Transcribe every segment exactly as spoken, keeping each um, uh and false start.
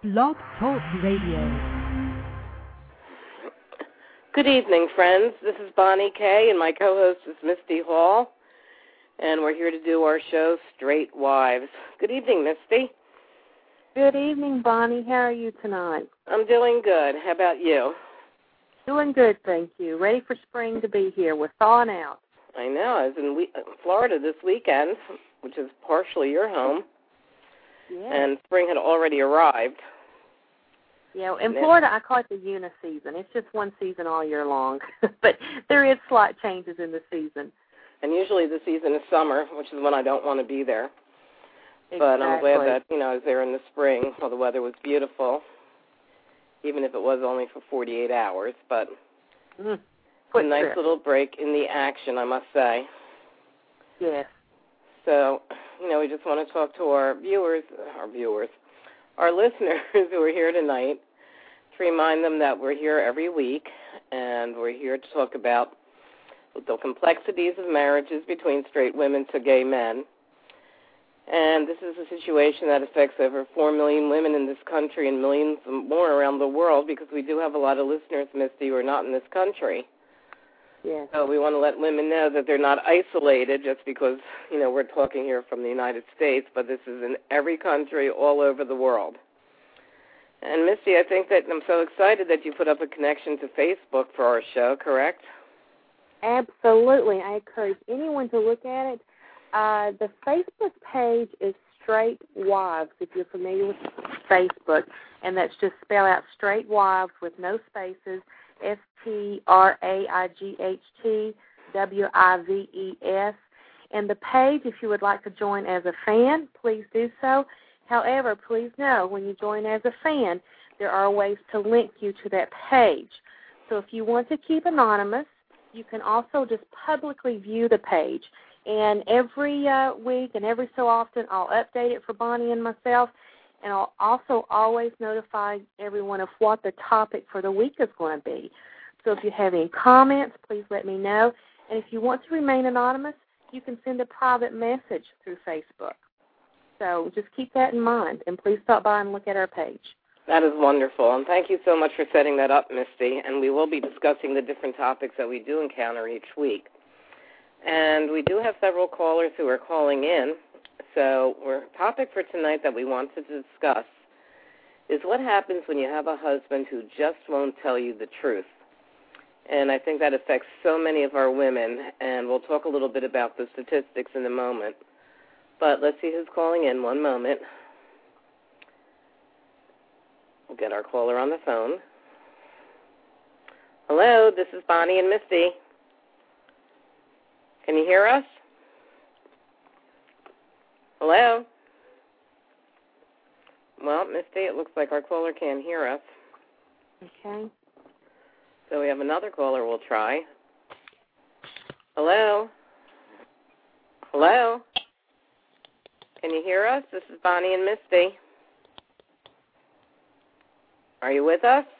Blog Talk Radio. Good evening, friends. This is Bonnie Kay, and my co-host is Misty Hall, and we're here to do our show, Straight Wives. Good evening, Misty. Good evening, Bonnie. How are you tonight? I'm doing good. How about you? Doing good, thank you. Ready for spring to be here. We're thawing out. I know. I was in we- Florida this weekend, which is partially your home, yeah. and spring had already arrived. Yeah, in Florida, I call it the uniseason. It's just one season all year long, but there is slight changes in the season. And usually the season is summer, which is when I don't want to be there. Exactly. But I'm glad that, you know, I was there in the spring while the weather was beautiful, even if it was only for forty-eight hours. But mm, a nice trip. Little break in the action, I must say. Yes. So, you know, we just want to talk to our viewers, our viewers, our listeners who are here tonight, to remind them that we're here every week, and we're here to talk about the complexities of marriages between straight women to gay men. And this is a situation that affects over four million women in this country and millions more around the world, because we do have a lot of listeners, Misty, who are not in this country. Yeah. So we want to let women know that they're not isolated just because, you know, we're talking here from the United States, but this is in every country all over the world. And, Misty, I think that I'm so excited that you put up a connection to Facebook for our show, correct? Absolutely. I encourage anyone to look at it. Uh, the Facebook page is Straight Wives, if you're familiar with Facebook, and that's just spell out Straight Wives with no spaces, S T R A I G H T W I V E S. And the page, if you would like to join as a fan, please do so. However, please know, when you join as a fan, there are ways to link you to that page. So if you want to keep anonymous, you can also just publicly view the page. And every uh, week and every so often, I'll update it for Bonnie and myself, and I'll also always notify everyone of what the topic for the week is going to be. So if you have any comments, please let me know. And if you want to remain anonymous, you can send a private message through Facebook. So just keep that in mind, and please stop by and look at our page. That is wonderful, and thank you so much for setting that up, Misty. And we will be discussing the different topics that we do encounter each week. And we do have several callers who are calling in. So our topic for tonight that we wanted to discuss is what happens when you have a husband who just won't tell you the truth. And I think that affects so many of our women, and we'll talk a little bit about the statistics in a moment. But let's see who's calling in. One moment. We'll get our caller on the phone. Hello, this is Bonnie and Misty. Can you hear us? Hello? Well, Misty, it looks like our caller can't hear us. Okay. So we have another caller we'll try. Hello? Hello? Can you hear us? This is Bonnie and Misty. Are you with us?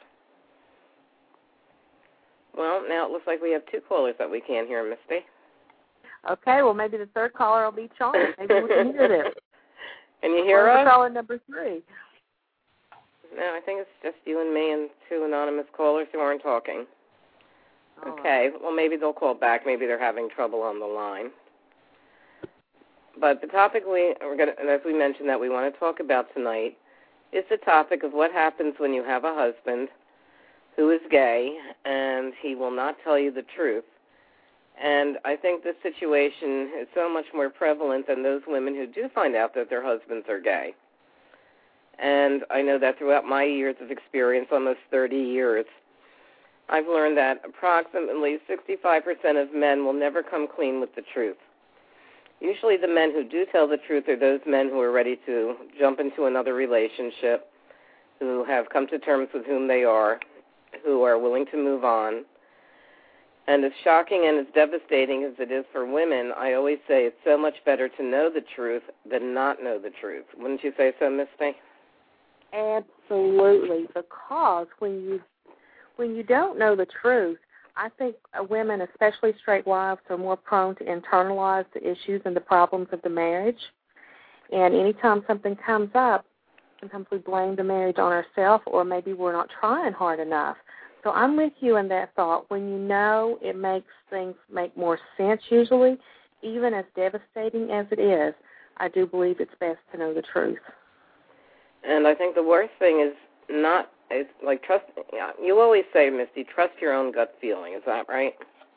Well, now it looks like we have two callers that we can't hear, Misty. Okay, well, maybe the third caller will be Sean. Maybe we can hear them. Can you hear or us? Caller number three. No, I think it's just you and me and two anonymous callers who aren't talking. All okay, right. Well, maybe they'll call back. Maybe they're having trouble on the line. But the topic we, we're going to, as we mentioned, that we want to talk about tonight is the topic of what happens when you have a husband who is gay and he will not tell you the truth. And I think this situation is so much more prevalent than those women who do find out that their husbands are gay. And I know that throughout my years of experience, almost thirty years, I've learned that approximately sixty-five percent of men will never come clean with the truth. Usually the men who do tell the truth are those men who are ready to jump into another relationship, who have come to terms with whom they are, who are willing to move on. And as shocking and as devastating as it is for women, I always say it's so much better to know the truth than not know the truth. Wouldn't you say so, Misty? Absolutely, because when you when you don't know the truth, I think women, especially straight wives, are more prone to internalize the issues and the problems of the marriage. And anytime something comes up, sometimes we blame the marriage on ourselves, or maybe we're not trying hard enough. So I'm with you in that thought. When you know, it makes things make more sense usually. Even as devastating as it is, I do believe it's best to know the truth. And I think the worst thing is not, it's like trust, you always say, Misty, trust your own gut feeling. Is that right?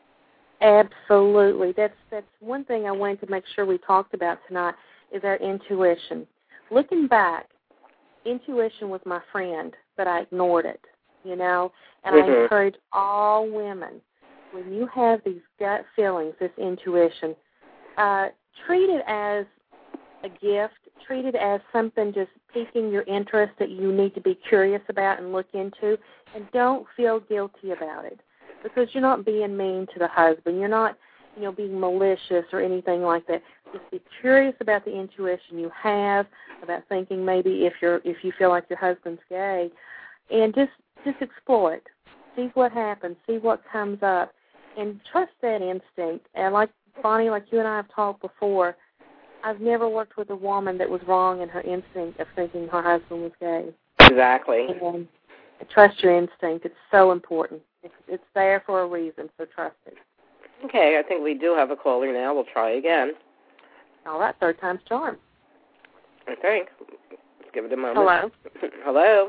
Absolutely. That's that's one thing I wanted to make sure we talked about tonight is our intuition. Looking back, intuition was my friend, but I ignored it, you know, and mm-hmm. I encourage all women, when you have these gut feelings, this intuition, uh, treat it as a gift, treat it as something just piquing your interest that you need to be curious about and look into, and don't feel guilty about it. Because you're not being mean to the husband. You're not, you know, being malicious or anything like that. Just be curious about the intuition you have, about thinking maybe if you're if you feel like your husband's gay, and just just explore it. See what happens. See what comes up, and trust that instinct. And like Bonnie, like you and I have talked before, I've never worked with a woman that was wrong in her instinct of thinking her husband was gay. Exactly. And trust your instinct. It's so important. It's, it's there for a reason, so trust it. Okay, I think we do have a caller now. We'll try again. All right, third time's charm. I think. Let's give it a moment. Hello. Hello.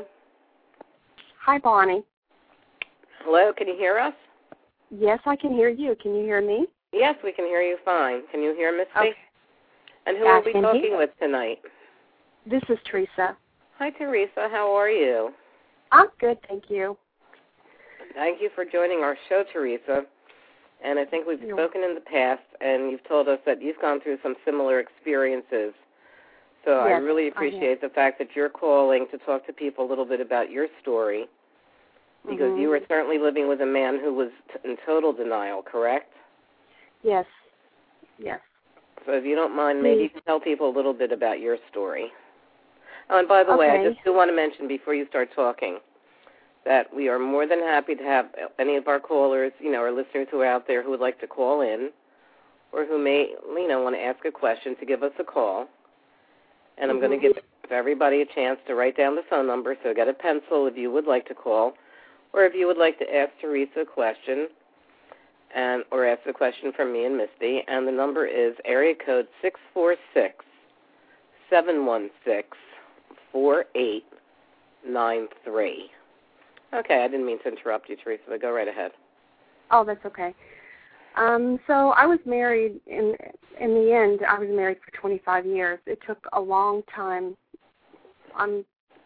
Hi, Bonnie. Hello, can you hear us? Yes, I can hear you. Can you hear me? Yes, we can hear you fine. Can you hear Misty? Okay. And who I are we can talking hear. with tonight? This is Teresa. Hi, Teresa. How are you? I'm good, thank you. Thank you for joining our show, Teresa. And I think we've You're spoken in the past, and you've told us that you've gone through some similar experiences. So yes, I really appreciate I the fact that you're calling to talk to people a little bit about your story, because mm-hmm. you were certainly living with a man who was t- in total denial, correct? Yes. Yes. So if you don't mind, maybe you can tell people a little bit about your story. Oh, and by the okay. way, I just do want to mention before you start talking that we are more than happy to have any of our callers, you know, our listeners who are out there who would like to call in or who may, you know, want to ask a question to give us a call. And I'm mm-hmm. going to give everybody a chance to write down the phone number, so get a pencil if you would like to call, or if you would like to ask Teresa a question, and or ask a question from me and Misty. And the number is area code six four six, seven one six, four eight nine three. Okay, I didn't mean to interrupt you, Teresa, but go right ahead. Oh, that's okay. Um, so I was married, in in the end, I was married for twenty-five years. It took a long time. I'm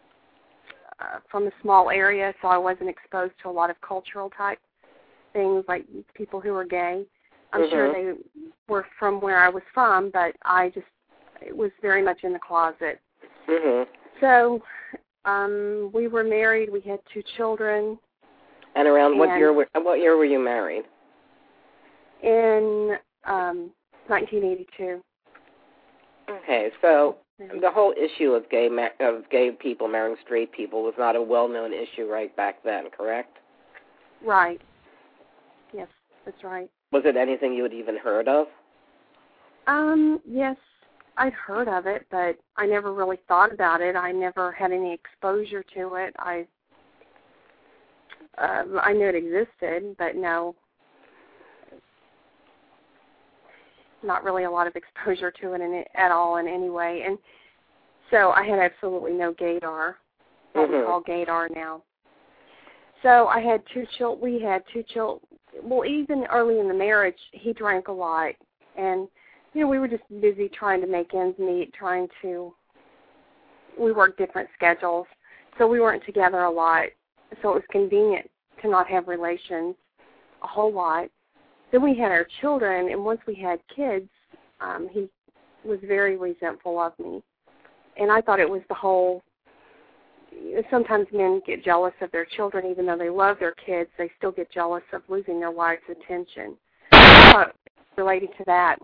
uh, from a small area, so I wasn't exposed to a lot of cultural type things like people who were gay. I'm mm-hmm. sure they were from where I was from, but I just it was very much in the closet. Mm-hmm. So um, we were married. We had two children. And around and what year? Were, what year were you married? In um, nineteen eighty-two. Okay, so the whole issue of gay ma- of gay people marrying straight people was not a well-known issue right back then, correct? Right. Yes, that's right. Was it anything you had even heard of? Um, yes, I'd heard of it, but I never really thought about it. I never had any exposure to it. I uh, I knew it existed, but no, not really a lot of exposure to it in it at all in any way. And so I had absolutely no gaydar, what mm-hmm. we call gaydar now. So I had two children. We had two children. Well, even early in the marriage, he drank a lot, and you know we were just busy trying to make ends meet, trying to. We worked different schedules, so we weren't together a lot. So it was convenient to not have relations a whole lot. Then we had our children, and once we had kids, um, he was very resentful of me, and I thought it was the whole. Sometimes men get jealous of their children, even though they love their kids. They still get jealous of losing their wife's attention. Uh, related to that,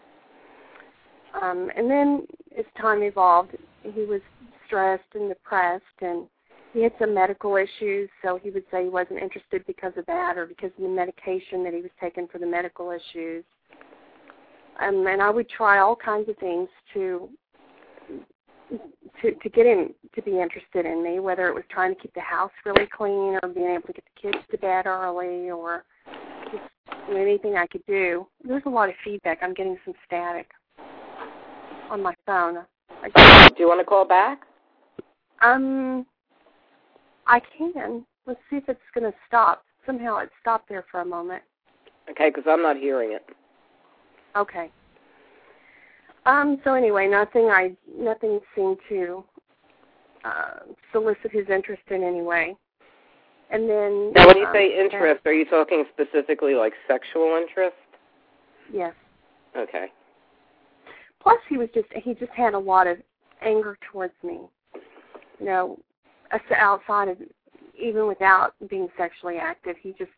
um, and then as time evolved, he was stressed and depressed, and he had some medical issues. So he would say he wasn't interested because of that, or because of the medication that he was taking for the medical issues. Um, and I would try all kinds of things to to to get him to be interested in me, whether it was trying to keep the house really clean or being able to get the kids to bed early or just anything I could do. There's a lot of feedback. I'm getting some static on my phone. Do you want to call back? Um, I can. Let's see if it's going to stop. Somehow it stopped there for a moment. Okay, because I'm not hearing it. Okay. Um. So anyway, nothing. I nothing seemed to uh, solicit his interest in any way. And then. Now, when you um, say interest, are you talking specifically like sexual interest? Yes. Okay. Plus, he was just he just had a lot of anger towards me. You know, outside of even without being sexually active, he just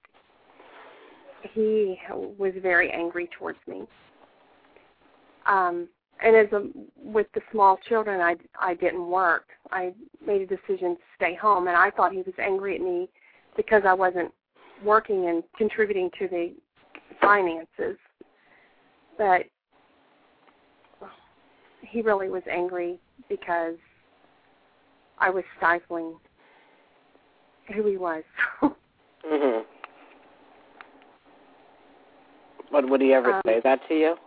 he was very angry towards me. Um, and as a, with the small children, I, I didn't work. I made a decision to stay home, and I thought he was angry at me because I wasn't working and contributing to the finances. But he really was angry because I was stifling who he was. Mhm. But would he ever um, say that to you?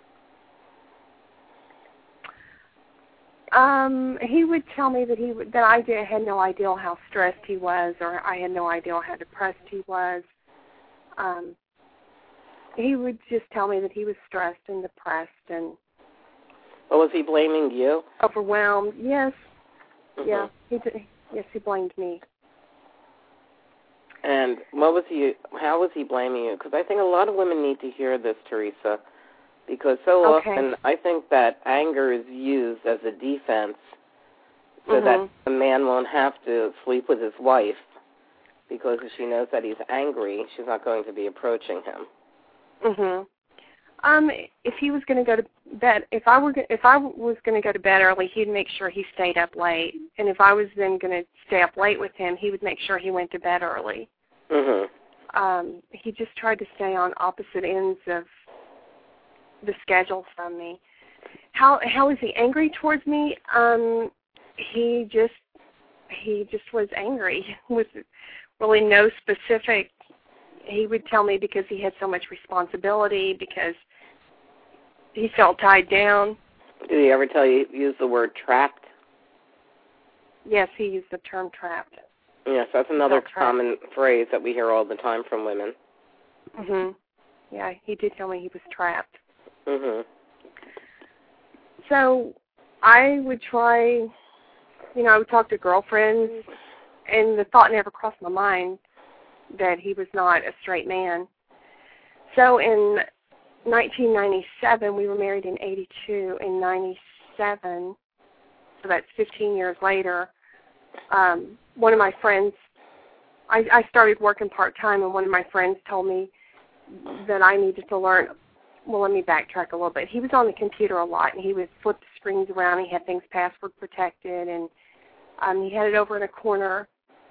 Um, he would tell me that he would, that I did, had no idea how stressed he was, or I had no idea how depressed he was. Um, he would just tell me that he was stressed and depressed and. Or was he blaming you? Overwhelmed. Yes. Mm-hmm. Yeah. He did. Yes, he blamed me. And what was he? How was he blaming you? Because I think a lot of women need to hear this, Teresa. Because so okay. often I think that anger is used as a defense so mm-hmm. that a man won't have to sleep with his wife, because if she knows that he's angry, she's not going to be approaching him. Mhm. Um, if he was going to go to bed, if I were, if I was going to go to bed early, he'd make sure he stayed up late, and if I was then going to stay up late with him, he would make sure he went to bed early. Mhm. Um, he just tried to stay on opposite ends of the schedule from me. How how is he angry towards me? Um, he just he just was angry with really no specific. He would tell me because he had so much responsibility, because he felt tied down. Did he ever tell you use the word trapped? Yes, he used the term trapped. Yes, that's another trapped. common phrase that we hear all the time from women. Mhm. Yeah, he did tell me he was trapped. Mhm. So I would try, you know, I would talk to girlfriends, and the thought never crossed my mind that he was not a straight man. So in nineteen ninety-seven, we were married in eighty-two. In ninety-seven, so that's fifteen years later, um, one of my friends, I, I started working part-time, and one of my friends told me that I needed to learn. Well, let me backtrack a little bit. He was on the computer a lot, and he would flip the screens around. He had things password protected, and um, he had it over in a corner,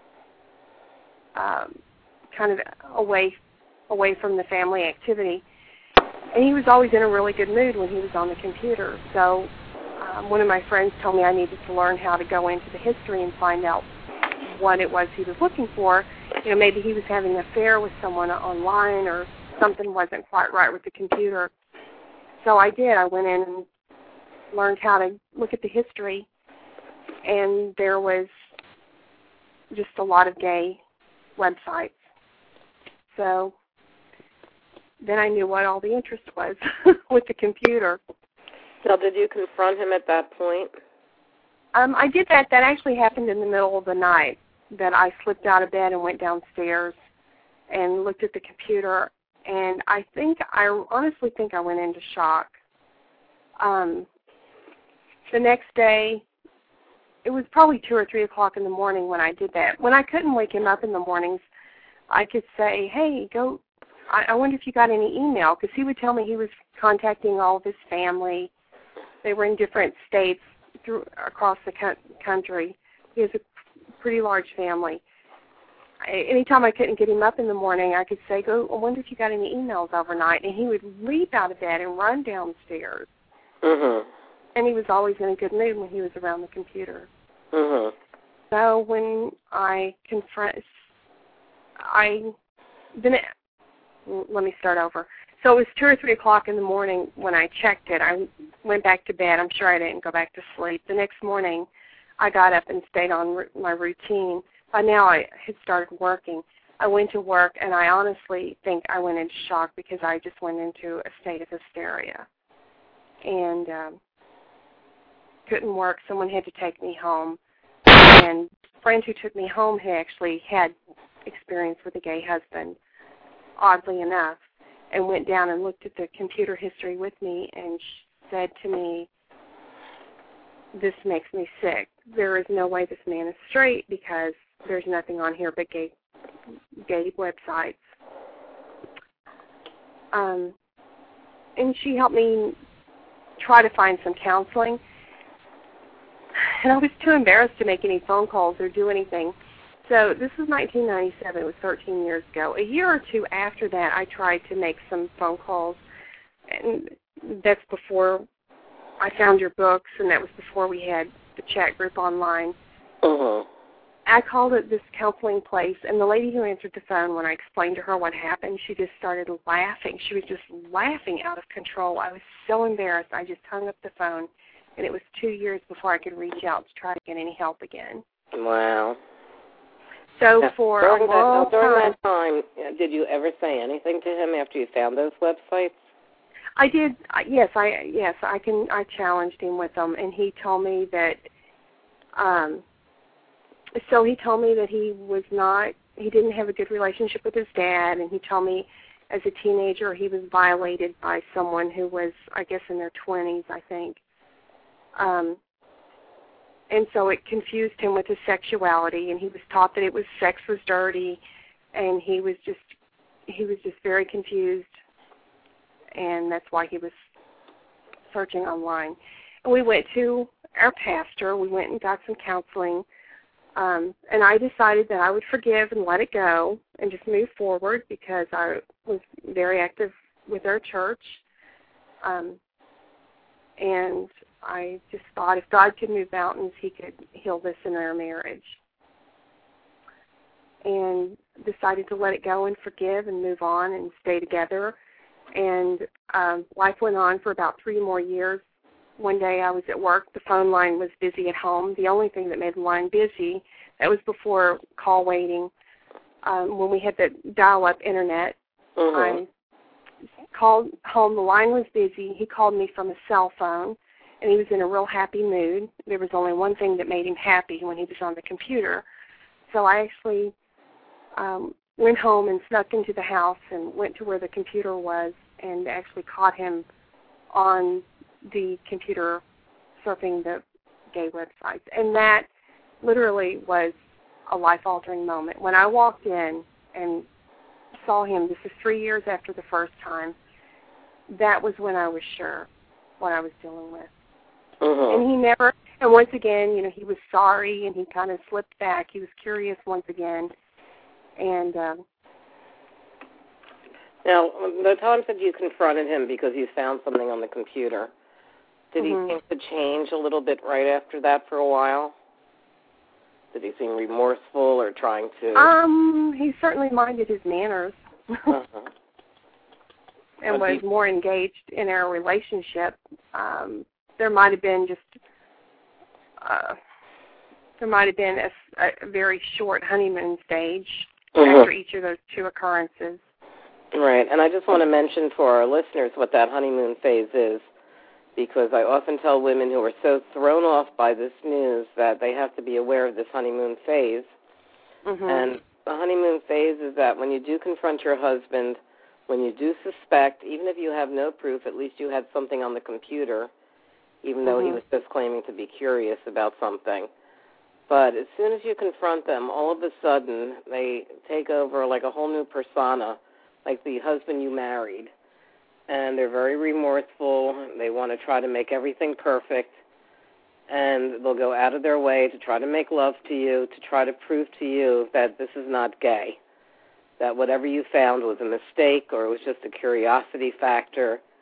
um, kind of away away from the family activity. And he was always in a really good mood when he was on the computer. So um, one of my friends told me I needed to learn how to go into the history and find out what it was he was looking for. You know, maybe he was having an affair with someone online, or something wasn't quite right with the computer. So I did. I went in and learned how to look at the history, and there was just a lot of gay websites. So then I knew what all the interest was with the computer. Now, did you confront him at that point? Um, I did that. That actually happened in the middle of the night, that I slipped out of bed and went downstairs and looked at the computer. And I think, I honestly think I went into shock. Um, the next day, it was probably two or three o'clock in the morning when I did that. When I couldn't wake him up in the mornings, I could say, hey, go, I, I wonder if you got any email, because he would tell me he was contacting all of his family. They were in different states through across the co- country. He has a pretty large family. Anytime I couldn't get him up in the morning, I could say, go, I wonder if you got any emails overnight. And he would leap out of bed and run downstairs. Mm-hmm. and he was always in a good mood when he was around the computer. Mm-hmm. So when I confront, I, then it, let me start over. So it was two or three o'clock in the morning when I checked it. I went back to bed. I'm sure I didn't go back to sleep. The next morning, I got up and stayed on r- my routine. By now, I had started working. I went to work, and I honestly think I went into shock because I just went into a state of hysteria and um, couldn't work. Someone had to take me home. And a friend who took me home had actually had experience with a gay husband, oddly enough, and went down and looked at the computer history with me and said to me, this makes me sick. There is no way this man is straight because there's nothing on here but gay, gay websites. Um, and she helped me try to find some counseling. And I was too embarrassed to make any phone calls or do anything. So this was nineteen ninety-seven. It was thirteen years ago. A year or two after that, I tried to make some phone calls, and that's before I found your books, and that was before we had the chat group online. Uh-huh. I called it this counseling place, and the lady who answered the phone, when I explained to her what happened, she just started laughing. She was just laughing out of control. I was so embarrassed. I just hung up the phone, and it was two years before I could reach out to try to get any help again. Wow. So now, for during a long that, now, during time, that time, did you ever say anything to him after you found those websites? I did. Yes, I yes I can. I challenged him with them, and he told me that. Um, so he told me that he was not. He didn't have a good relationship with his dad, and he told me, as a teenager, he was violated by someone who was, I guess, in their twenties, I think. Um, and so it confused him with his sexuality, and he was taught that it was sex was dirty, and he was just he was just very confused. And that's why he was searching online. And we went to our pastor. We went and got some counseling. Um, and I decided that I would forgive and let it go and just move forward because I was very active with our church. Um, and I just thought if God could move mountains, he could heal this in our marriage. And decided to let it go and forgive and move on and stay together. And um, life went on for about three more years. One day I was at work. The phone line was busy at home. The only thing that made the line busy, that was before call waiting. Um, when we had the dial-up internet, Mm-hmm. I called home. The line was busy. He called me from a cell phone, and he was in a real happy mood. There was only one thing that made him happy when he was on the computer. So I actually um, went home and snuck into the house and went to where the computer was and actually caught him on the computer surfing the gay websites. And that literally was a life-altering moment. When I walked in and saw him, this is three years after the first time, that was when I was sure what I was dealing with. Mm-hmm. And he never, and once again, you know, he was sorry and he kind of slipped back. He was curious once again. And um, now, the times that you confronted him because you found something on the computer, did mm-hmm. he seem to change a little bit right after that for a while? Did he seem remorseful or trying to? Um, he certainly minded his manners uh-huh. and was he... more engaged in our relationship. Um, there might have been just, uh, there might have been a, a very short honeymoon stage mm-hmm. after each of those two occurrences. Right, and I just want to mention for our listeners what that honeymoon phase is, because I often tell women who are so thrown off by this news that they have to be aware of this honeymoon phase. Mm-hmm. And the honeymoon phase is that when you do confront your husband, when you do suspect, even if you have no proof, at least you had something on the computer, even mm-hmm. though he was just claiming to be curious about something. But as soon as you confront them, all of a sudden they take over like a whole new persona, like the husband you married. And they're very remorseful. They want to try to make everything perfect. And they'll go out of their way to try to make love to you, to try to prove to you that this is not gay, that whatever you found was a mistake or it was just a curiosity factor.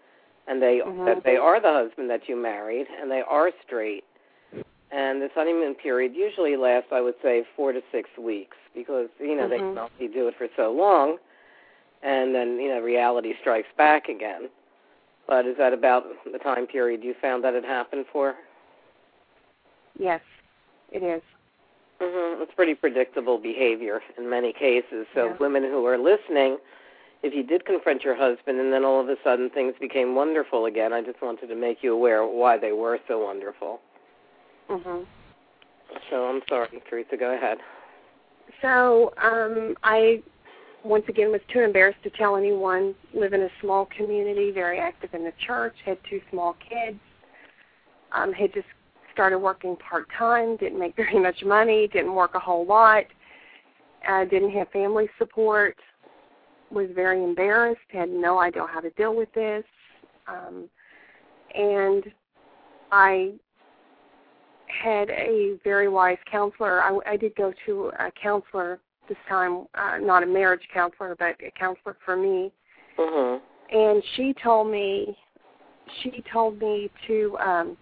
and they Mhm. that they are the husband that you married, and they are straight. And this honeymoon period usually lasts, I would say, four to six weeks because, you know, Mhm. they can only do it for so long, and then, you know, reality strikes back again. But is that about the time period you found that it happened for? Yes, it is. Mm-hmm. It's pretty predictable behavior in many cases. So Yeah. women who are listening, if you did confront your husband and then all of a sudden things became wonderful again, I just wanted to make you aware of why they were so wonderful. Mhm. So I'm sorry, Teresa, go ahead. So um, I, once again, was too embarrassed to tell anyone. Live in a small community, very active in the church, had two small kids, um, had just started working part-time, didn't make very much money, didn't work a whole lot, uh, didn't have family support, was very embarrassed, had no idea how to deal with this. Um, and I had a very wise counselor. I, I did go to a counselor this time, uh, not a marriage counselor, but a counselor for me. Mm-hmm. And she told me, she told me to um,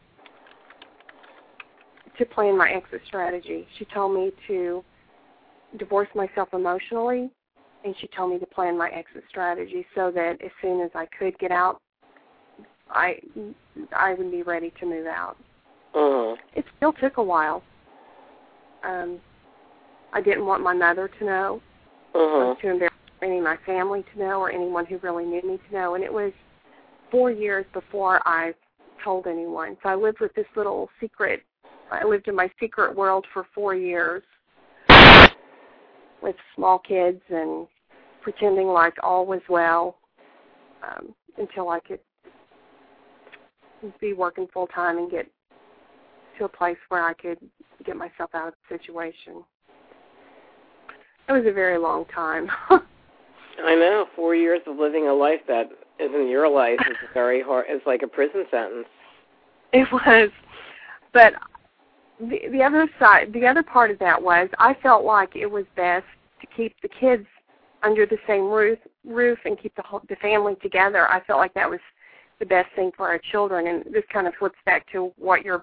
to plan my exit strategy. She told me to divorce myself emotionally, and she told me to plan my exit strategy so that as soon as I could get out, I I would be ready to move out. Mm-hmm. It still took a while. Um, I didn't want my mother to know. I was Mm-hmm. too embarrassed for any of my family to know or anyone who really knew me to know. And it was four years before I told anyone. So I lived with this little secret. I lived in my secret world for four years with small kids and pretending like all was well um, until I could be working full time and get to a place where I could get myself out of the situation. It was a very long time. I know. Four years of living a life that isn't your life is very hard. It's like a prison sentence. It was. But the, the other side, the other part of that was I felt like it was best to keep the kids under the same roof, roof and keep the whole, the family together. I felt like that was the best thing for our children. And this kind of flips back to what your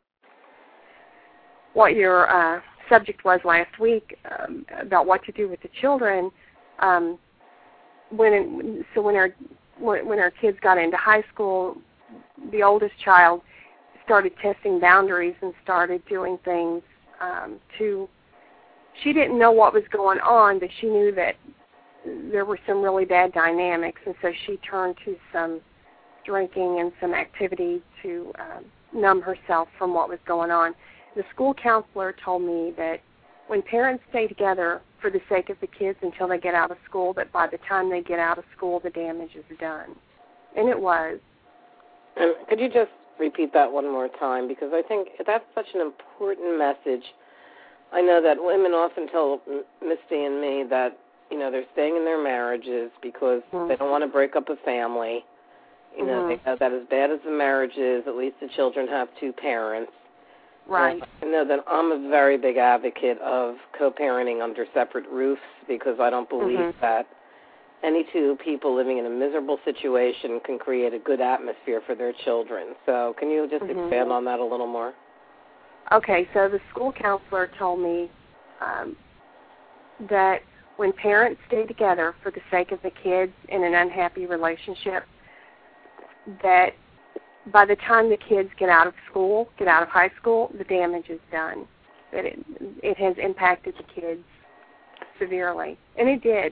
what your uh, subject was last week um, about what to do with the children. Um, when it, so when our when, when our kids got into high school, the oldest child started testing boundaries and started doing things um, to. She didn't know what was going on, but she knew that there were some really bad dynamics, and so she turned to some drinking and some activity to um, numb herself from what was going on. The school counselor told me that when parents stay together for the sake of the kids until they get out of school, that by the time they get out of school, the damage is done. And it was. And could you just repeat that one more time? Because I think that's such an important message. I know that women often tell Misty and me that, you know, they're staying in their marriages because mm-hmm. they don't want to break up a family. You know, mm-hmm. they know that as bad as the marriage is, at least the children have two parents. Right. I know that I'm a very big advocate of co-parenting under separate roofs because I don't believe mm-hmm. that any two people living in a miserable situation can create a good atmosphere for their children. So can you just mm-hmm. expand on that a little more? Okay, so the school counselor told me um, that when parents stay together for the sake of the kids in an unhappy relationship, that by the time the kids get out of school, get out of high school, the damage is done. That it, it has impacted the kids severely. And it did.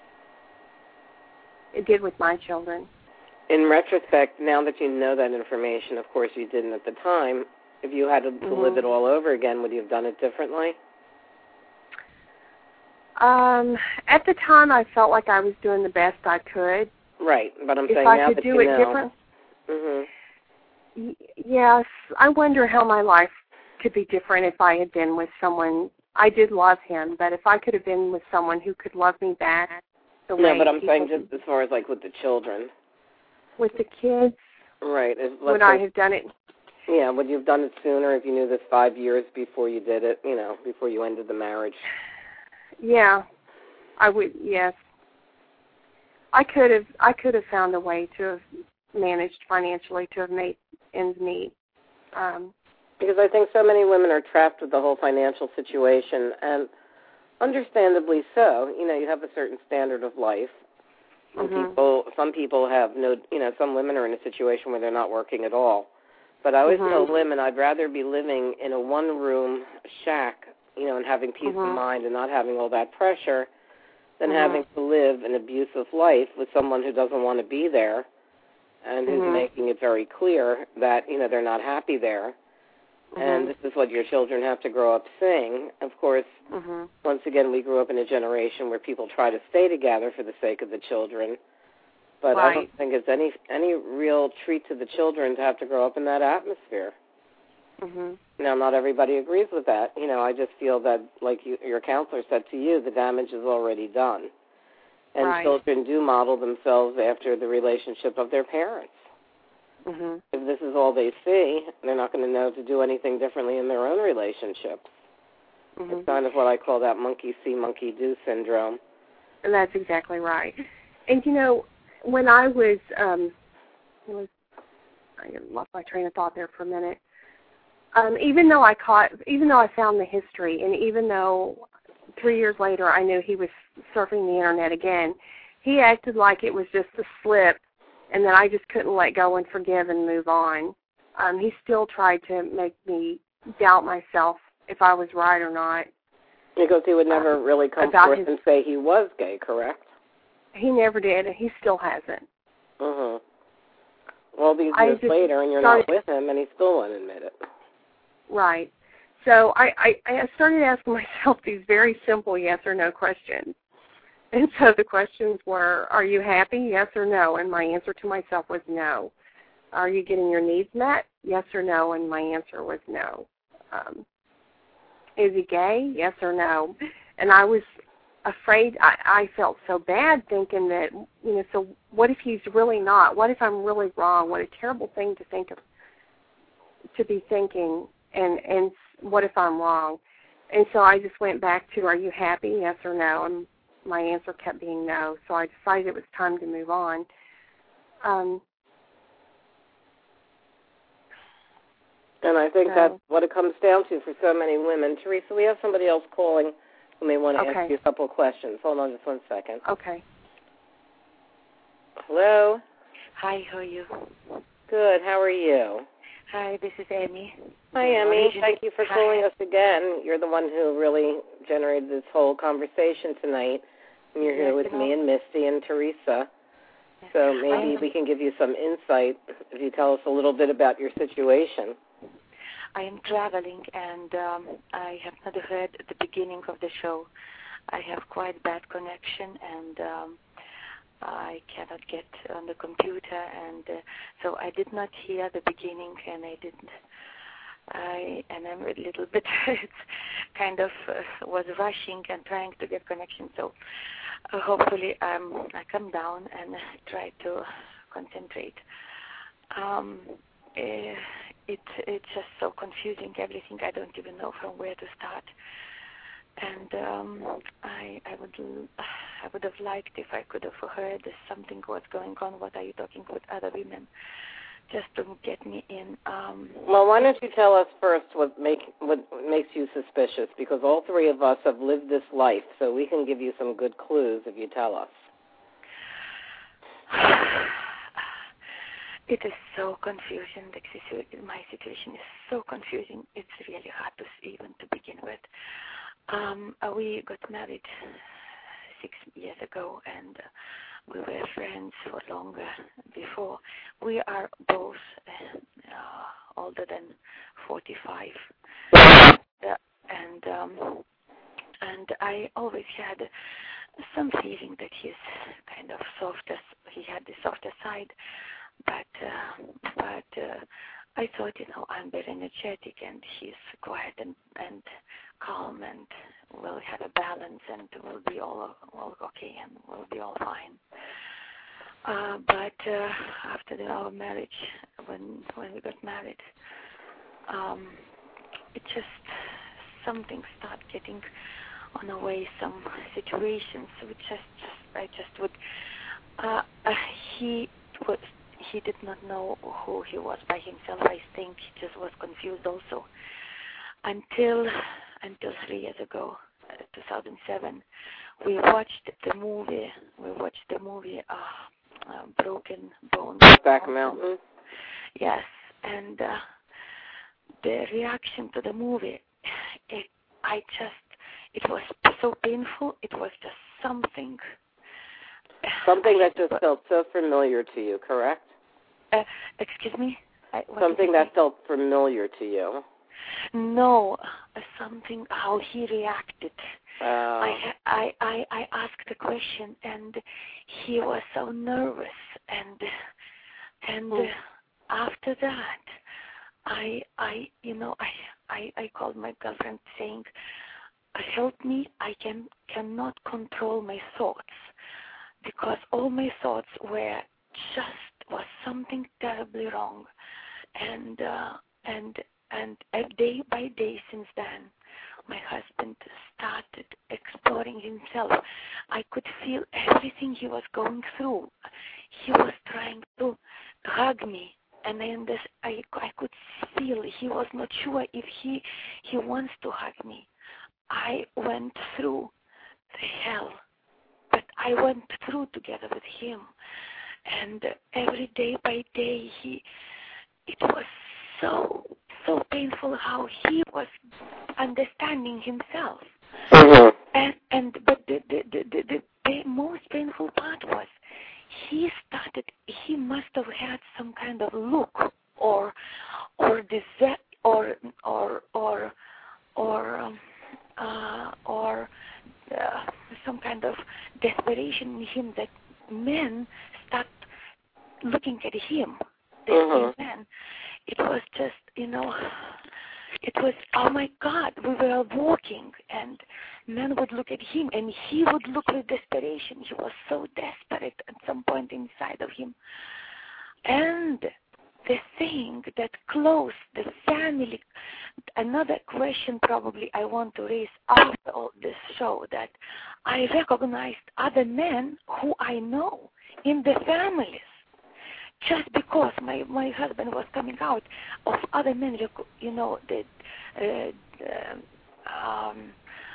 It did with my children. In retrospect, now that you know that information, of course you didn't at the time, if you had to, to mm-hmm. live it all over again, would you have done it differently? Um, at the time, I felt like I was doing the best I could. Right, but I'm if saying I now could that do you it know. different. Mm-hmm. Y- yes, I wonder how my life could be different if I had been with someone. I did love him, but if I could have been with someone who could love me back the no, way but I'm people, saying just as far as like with the children. With the kids, right? If, would I have done it? Yeah, would you have done it sooner if you knew this five years before you did it? You know, before you ended the marriage. Yeah, I would. Yes, I could have. I could have found a way to have managed financially to have made ends meet. Um, because I think so many women are trapped with the whole financial situation, and understandably so. You know, you have a certain standard of life. And mm-hmm. people, some people have no, you know, some women are in a situation where they're not working at all. But I always mm-hmm. tell women I'd rather be living in a one-room shack, you know, and having peace mm-hmm. of mind and not having all that pressure than mm-hmm. having to live an abusive life with someone who doesn't want to be there and who's mm-hmm. making it very clear that, you know, they're not happy there. Mm-hmm. And this is what your children have to grow up seeing. Of course, mm-hmm. once again, we grew up in a generation where people try to stay together for the sake of the children. But right. I don't think it's any any real treat to the children to have to grow up in that atmosphere. Mm-hmm. Now, not everybody agrees with that. You know, I just feel that, like you, your counselor said to you, the damage is already done. And right. children do model themselves after the relationship of their parents. Mm-hmm. If this is all they see, they're not going to know to do anything differently in their own relationships. Mm-hmm. It's kind of what I call that monkey see, monkey do syndrome. And that's exactly right. And, you know, when I was, um, was I lost my train of thought there for a minute. Um, even though I caught, even though I found the history, and even though three years later I knew he was surfing the internet again, he acted like it was just a slip, and that I just couldn't let go and forgive and move on. Um, he still tried to make me doubt myself if I was right or not. Because he would never uh, really come forth his, and say he was gay, correct? He never did, and he still hasn't. Mm-hmm. Well, these I years later, and you're started, not with him, and he still won't admit it. Right. So I, I, I started asking myself these very simple yes or no questions. And so the questions were, are you happy, yes or no? And my answer to myself was no. Are you getting your needs met, yes or no? And my answer was no. Um, is he gay, yes or no? And I was afraid, I, I felt so bad thinking that, you know, so what if he's really not? What if I'm really wrong? What a terrible thing to think of, to be thinking, and, and what if I'm wrong? And so I just went back to, are you happy, yes or no? And my answer kept being no, so I decided it was time to move on. Um, and I think so, that's what it comes down to for so many women. Teresa, we have somebody else calling who may want to okay. ask you a couple of questions. Hold on just one second. Okay. Hello? Hi, how are you? Good, how are you? Hi, this is Amy. Hi, Amy. Thank you for calling Hi. us again. You're the one who really generated this whole conversation tonight. And you're here yes, with me and Misty and Teresa. Yes. So maybe we can give you some insight if you tell us a little bit about your situation. I am traveling, and um, I have not heard the beginning of the show. I have quite bad connection, and um, I cannot get on the computer, and uh, so I did not hear the beginning, and I didn't. I and I'm a little bit kind of uh, was rushing and trying to get connection. So uh, hopefully um, I come down and try to concentrate. Um, uh, it it's just so confusing, everything. I don't even know from where to start. And um, I I would I would have liked if I could have heard something what's going on. What are you talking with other women? Just to get me in. Um, well, why don't you tell us first what make what makes you suspicious? Because all three of us have lived this life, so we can give you some good clues if you tell us. It is so confusing. My situation is so confusing. It's really hard to even to begin with. Um, we got married six years ago, and uh, we were friends for longer before. We are both uh, older than forty-five, uh, and um, and I always had some feeling that he's kind of softer. He had the softer side, but uh, but uh, I thought, you know, I'm very energetic, and he's quiet and and calm, and we'll have a balance, and we'll be all all okay, and we'll be all fine. Uh, but uh, after the, our marriage, when when we got married, um, it just something started getting on the way. Some situations, which just I just would. Uh, uh, he was he did not know who he was by himself. I think he just was confused also. Until until three years ago, uh, two thousand seven, we watched the movie. We watched the movie uh, uh, Broken Bones. Back Mountain. Yes, and uh, the reaction to the movie, it, I just, it was so painful. It was just something. Something that just felt so familiar to you, correct? Uh, excuse me? I, something that felt familiar to you. No, uh, something, how he reacted. Uh, I, I, I, I asked a question, and he was so nervous, and and uh, after that, I, I, you know, I, I, I called my girlfriend saying, help me, I can cannot control my thoughts, because all my thoughts were just, was something terribly wrong, and, uh, and, and uh, day by day since then, my husband started exploring himself. I could feel everything he was going through. He was trying to hug me, and then this, I, I could feel he was not sure if he he wants to hug me. I went through the hell, but I went through together with him, and every day by day, he it was so so painful how he was understanding himself. Mm-hmm. And and but the the, the the the the most painful part was he started. He must have had some kind of look or or desire or or or or um, uh, or uh, some kind of desperation in him that men start looking at him. The Mm-hmm. men. It was just, you know, it was, oh my God, we were walking, and men would look at him, and he would look with desperation. He was so desperate at some point inside of him. And the thing that closed the family, another question probably I want to raise after all this show, that I recognized other men who I know in the families. Just because my, my husband was coming out of other men, you know, the, uh, the um,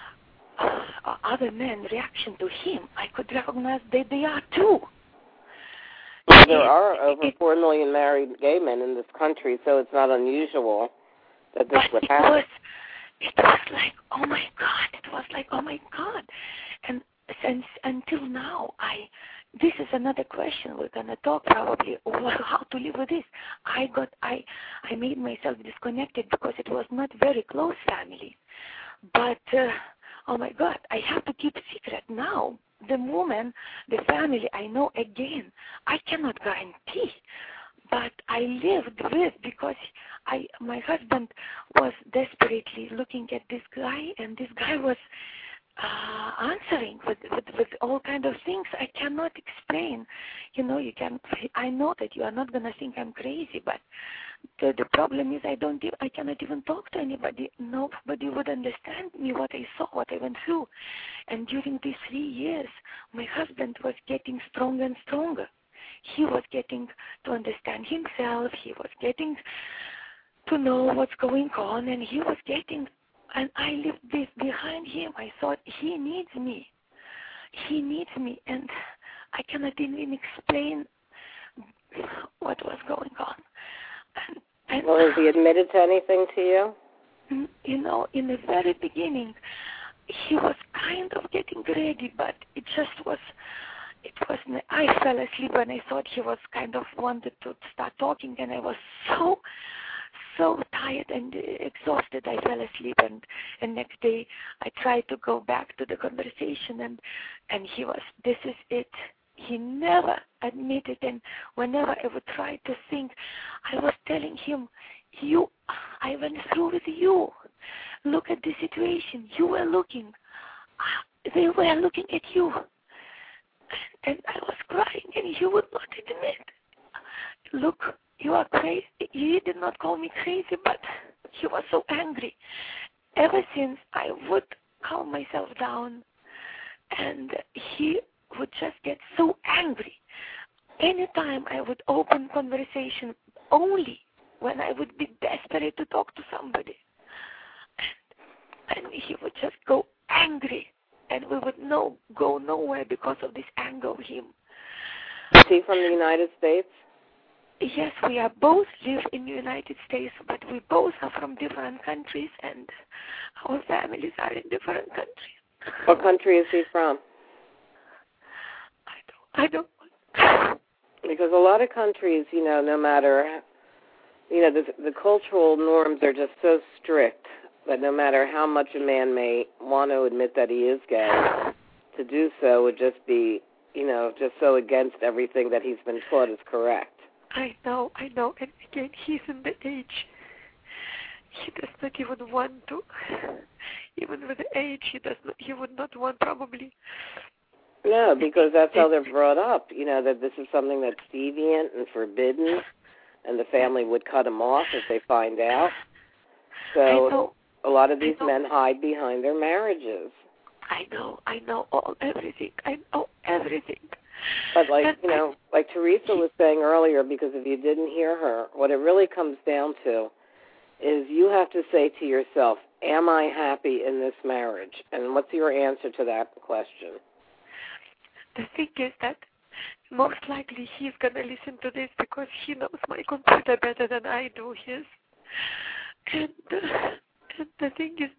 uh, other men reaction to him, I could recognize that they are too. Well, there it, are over it, four million married gay men in this country, so it's not unusual that this but would it happen. was, it was like, oh my God, it was like, oh my God. And since until now, I, this is another question we're gonna talk probably, how to live with this. I got, I, I made myself disconnected because it was not very close family. But, uh, oh my God, I have to keep secret now. The woman, the family I know again, I cannot guarantee. But I lived with, because I, my husband was desperately looking at this guy, and this guy was uh, answering with, with with all kind of things I cannot explain. You know, you can. I know that you are not gonna think I'm crazy, but the the problem is I don't. I cannot even talk to anybody. Nobody would understand me, what I saw, what I went through. And during these three years, my husband was getting stronger and stronger. He was getting to understand himself. He was getting to know what's going on, and he was getting. And I lived this behind him. I thought, he needs me. He needs me. And I cannot even explain what was going on. And, and Well, has he admitted to anything to you? You know, in the very beginning, he was kind of getting ready, but it just was, it was, I fell asleep and I thought he was kind of wanted to start talking, and I was so so tired and exhausted, I fell asleep, and, and next day I tried to go back to the conversation, and, and he was, this is it. He never admitted, and whenever I would try to think, I was telling him, you, I went through with you. Look at the situation. You were looking. They were looking at you. And I was crying, and he would not admit. Look, you are crazy. He did not call me crazy, but he was so angry. Ever since, I would calm myself down, and he would just get so angry. anytime I would open conversation only when I would be desperate to talk to somebody. And, and he would just go angry, and we would no, go nowhere because of this anger of him. Is he from the United States? Yes, we are both live in the United States, but we both are from different countries, and our families are in different countries. What country is he from? I don't, I don't. Because a lot of countries, you know, no matter, you know, the, the cultural norms are just so strict that no matter how much a man may want to admit that he is gay, to do so would just be, you know, just so against everything that he's been taught is correct. I know, I know, and again, he's in the age. He does not even want to. Even with the age, he does not. He would not want probably. No, because that's how they're brought up. You know that this is something that's deviant and forbidden, and the family would cut him off if they find out. So a lot of these men hide behind their marriages. I know, I know all everything. I know everything. But like, you know, like Teresa was saying earlier, because if you didn't hear her, what it really comes down to is you have to say to yourself, am I happy in this marriage? And what's your answer to that question? The thing is that most likely he's going to listen to this because he knows my computer better than I do his. And, uh, and the thing is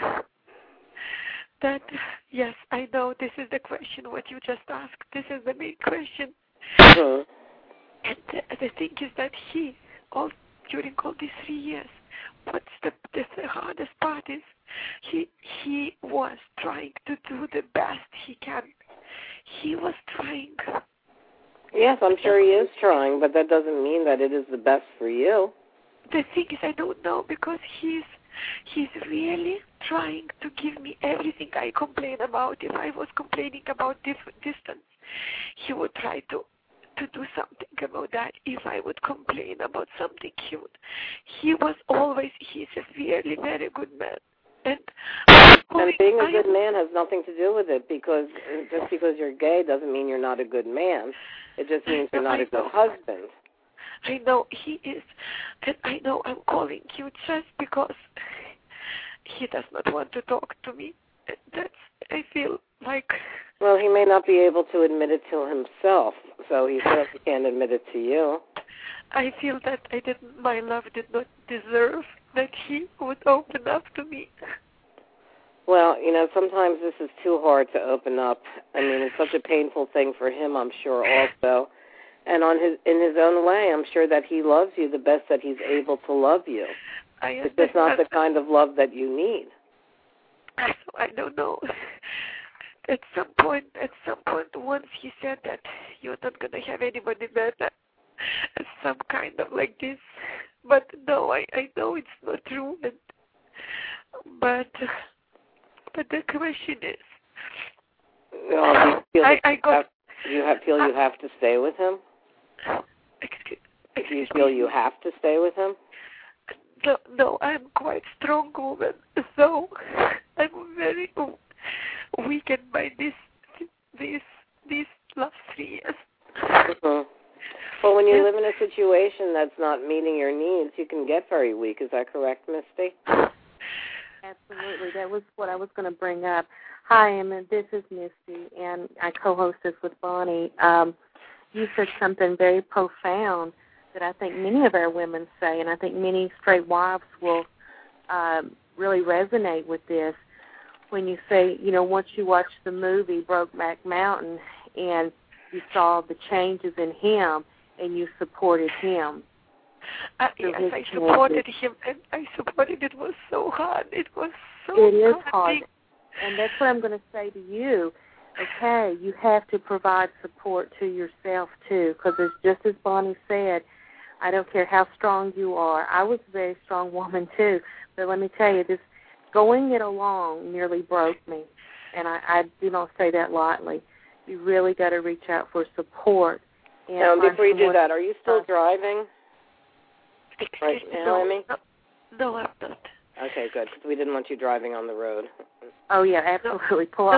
that, yes, I know this is the question, what you just asked. This is the main question. Mm-hmm. And the, the thing is that he, all during all these three years, what's the, the, the hardest part is he he was trying to do the best he can. He was trying. Yes, I'm sure he is trying, but that doesn't mean that it is the best for you. The thing is, I don't know, because he's he's really trying to give me everything I complain about. If I was complaining about dif- distance, he would try to to do something about that. If I would complain about something, he would. He was always, he's a really very good man. And, and being a good man has nothing to do with it, because just because you're gay doesn't mean you're not a good man. It just means you're not a good husband. I know he is, and I know I'm calling you just because he does not want to talk to me. That's, I feel like... Well, he may not be able to admit it to himself, so he certainly can't admit it to you. I feel that I didn't, my love did not deserve that he would open up to me. Well, you know, sometimes this is too hard to open up. I mean, it's such a painful thing for him, I'm sure, also. And on his in his own way, I'm sure that he loves you the best that he's able to love you. I it's just not the kind of love that you need. I, I don't know. At some point, at some point, once he said that you're not going to have anybody better, some kind of like this. But no, I, I know it's not true. And, but but the question is, well, do you feel I, I got. Have, you have, feel you have to stay with him? Excuse, excuse do you feel me. you have to stay with him? No, no, I'm quite strong woman, so I'm very weakened by this, this, these last three years. Mm-hmm. Well, when you live in a situation that's not meeting your needs, you can get very weak. Is that correct, Misty? Absolutely. That was what I was going to bring up. Hi, Emma. This is Misty, and I co-host this with Bonnie. Um, you said something very profound that I think many of our women say, and I think many straight wives will um, really resonate with this. When you say, you know, once you watch the movie Brokeback Mountain and you saw the changes in him and you supported him. Uh, yes, I supported him, and I supported. It was so hard. It was so It is hard. hard. And that's what I'm going to say to you. Okay, you have to provide support to yourself, too, because it's just as Bonnie said, I don't care how strong you are. I was a very strong woman, too. But let me tell you, this going it along nearly broke me. And I, I do not say that lightly. You really got to reach out for support. And now, before you do that, are you still driving right now, no, Emmy? No, no, I'm not. Okay, good, because we didn't want you driving on the road. Oh, yeah, absolutely. Pull no, off.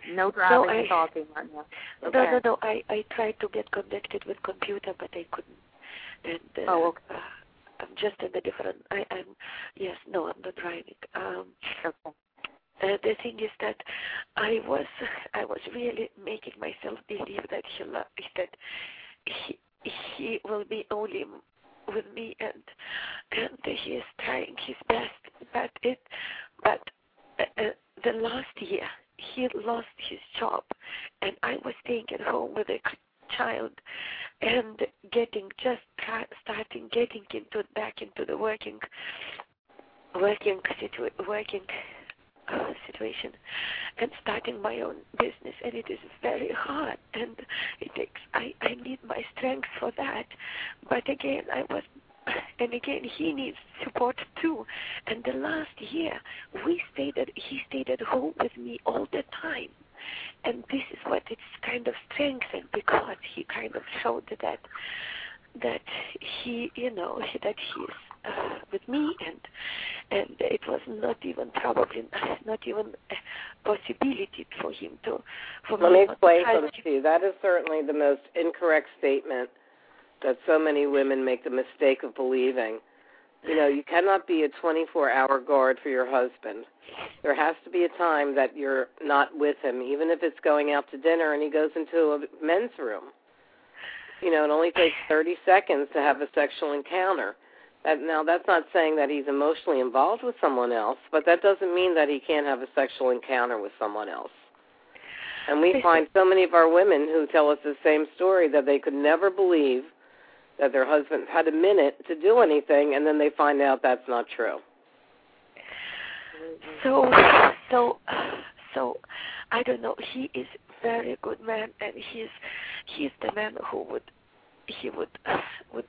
No driving no, I, and talking right now. Okay. No, no, no. I, I tried to get connected with computer, but I couldn't. And uh, oh, okay. uh, I'm just in a different. I, I'm yes, no, I'm not driving. Um, okay. Uh, the thing is that I was I was really making myself believe that he lo- that he he will be only with me, and and he is trying his best. But it but uh, uh, the last year he lost his job, and I was staying at home with a child and getting just tra- starting getting into back into the working working situ- working. Uh, situation and starting my own business, and it is very hard, and it takes I, I need my strength for that, but again I was and again he needs support too, and the last year we stayed at, he stayed at home with me all the time, and this is what it's kind of strengthened, because he kind of showed that that he you know that he's uh, with me, and and it was not even probably not even a possibility for him to. For Let me me explain to something to you. That is certainly the most incorrect statement that so many women make the mistake of believing. You know, you cannot be a twenty-four hour guard for your husband. There has to be a time that you're not with him, even if it's going out to dinner and he goes into a men's room. You know, it only takes thirty seconds to have a sexual encounter. That, now, that's not saying that he's emotionally involved with someone else, but that doesn't mean that he can't have a sexual encounter with someone else. And we find so many of our women who tell us the same story, that they could never believe that their husband had a minute to do anything, and then they find out that's not true. So, so, so, I don't know. He is a very good man, and he's he's the man who would he would would.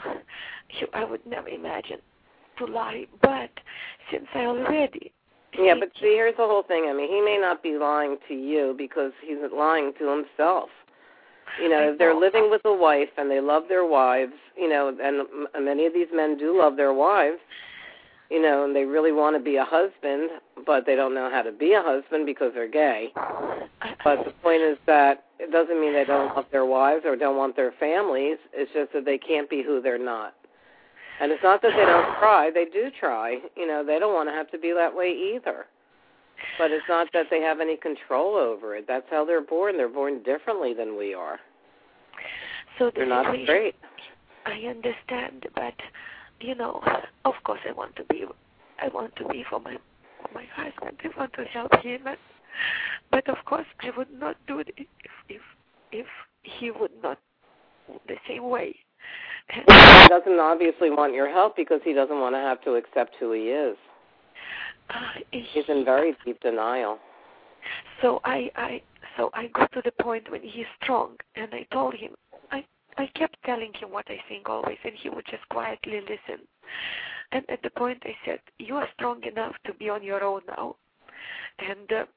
I would never imagine to lie, but since I already... Yeah, but see, here's the whole thing. I mean, he may not be lying to you because he's lying to himself. You know, if they're living with a wife and they love their wives, you know, and many of these men do love their wives, you know, and they really want to be a husband, but they don't know how to be a husband because they're gay. But the point is that it doesn't mean they don't love their wives or don't want their families. It's just that they can't be who they're not. And it's not that they don't try. They do try. You know, they don't want to have to be that way either. But it's not that they have any control over it. That's how they're born. They're born differently than we are. So the they're not straight. I understand, but, you know, of course I want to be, I want to be for my, for my husband. I want to help him. And, but of course I would not do it if, if, if he would not the same way. Well, he doesn't obviously want your help because he doesn't want to have to accept who he is. Uh, he, He's in very deep denial. So I, I, so I got to the point when he's strong, and I told him, I, I kept telling him what I think always, and he would just quietly listen. And at the point I said, you are strong enough to be on your own now. And, uh,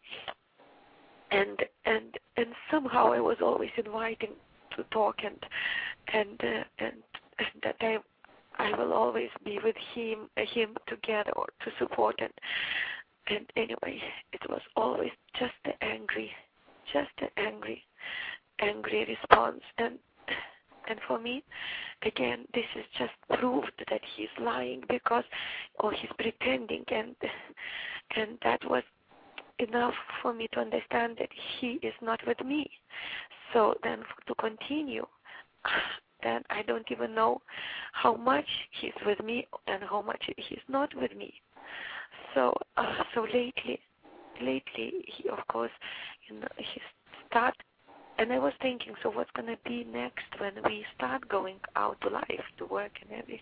and, and, and somehow I was always inviting to talk, and, and, uh, and, and that I, I will always be with him, him together or to support it. And anyway, it was always just the angry, just the angry, angry response. And and for me, again, this is just proved that he's lying because, or he's pretending, and and that was enough for me to understand that he is not with me. So then to continue, then I don't even know how much he's with me and how much he's not with me. So, uh, so lately, lately, he, of course, you know, he start, and I was thinking, so what's going to be next when we start going out to life, to work and everything?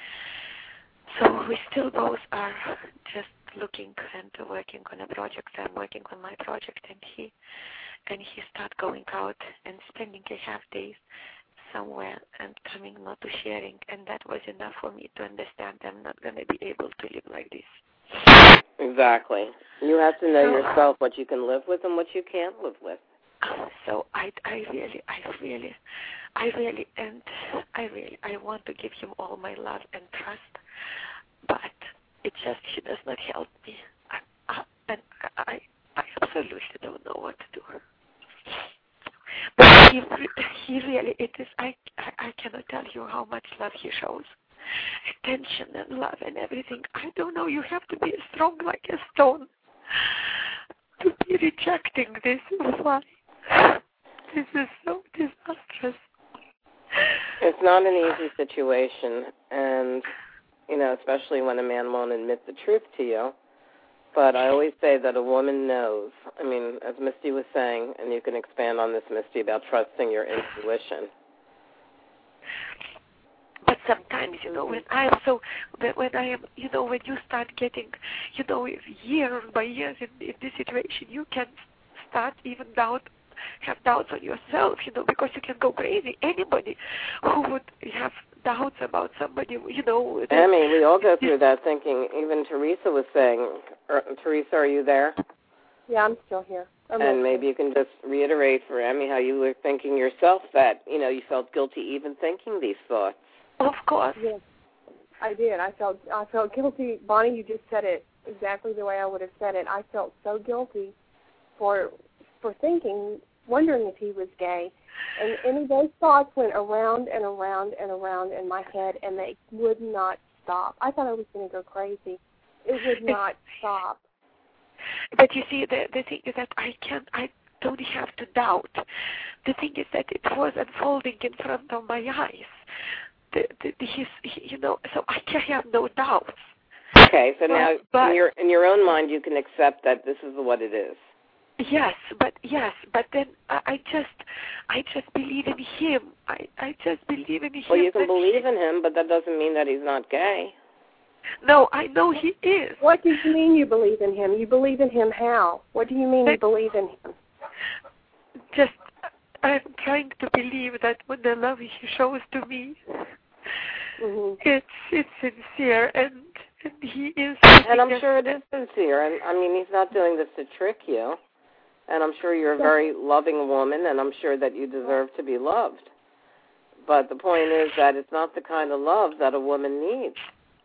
So we still both are just looking and working on a project. I'm working on my project, and he, and he start going out and spending a half days somewhere and coming not to sharing, and that was enough for me to understand I'm not going to be able to live like this. Exactly. You have to know so, yourself what you can live with and what you can't live with. So I, I really, I really, I really, and I really, I want to give him all my love and trust, but it just, he does not help me. I, I, and I, I absolutely don't know what to do. But he, he really, it is, I, I, I cannot tell you how much love he shows. Attention and love and everything. I don't know, you have to be strong like a stone to be rejecting this. Why? This is so disastrous. It's not an easy situation, and, you know, especially when a man won't admit the truth to you. But I always say that a woman knows. I mean, as Misty was saying, and you can expand on this, Misty, about trusting your intuition. But sometimes, you know, when I am so, when I am, you know, when you start getting, you know, years by years in, in this situation, you can start even doubt, have doubts on yourself, you know, because you can go crazy. Anybody who would have doubts about somebody, you know. I mean, we all go through that thinking. Even Teresa was saying, er, Teresa, are you there? Yeah, I'm still here. I'm and listening. maybe you can just reiterate for Emmy how you were thinking yourself that, you know, you felt guilty even thinking these thoughts. Of course. Yes, I did. I felt I felt guilty. Bonnie, you just said it exactly the way I would have said it. I felt so guilty for for thinking, wondering if he was gay. And, and those thoughts went around and around and around in my head, and they would not stop. I thought I was going to go crazy. It would not stop. But you see, the the thing is that I can't, I don't have to doubt. The thing is that it was unfolding in front of my eyes. The, the, the, his, he, you know, so I can have no doubts. Okay, so now but, in your in your own mind, you can accept that this is what it is. Yes, but yes, but then I, I just, I just believe in him. I, I just believe in him. Well, you can believe in him, but that doesn't mean that he's not gay. No, I know he is. What do you mean you believe in him? You believe in him how? What do you mean but, you believe in him? Just, I'm trying to believe that when the love he shows to me, mm-hmm. it's it's sincere, and, and he is. And I'm sure it is sincere. And I mean, he's not doing this to trick you. And I'm sure you're a very loving woman, and I'm sure that you deserve to be loved. But the point is that it's not the kind of love that a woman needs.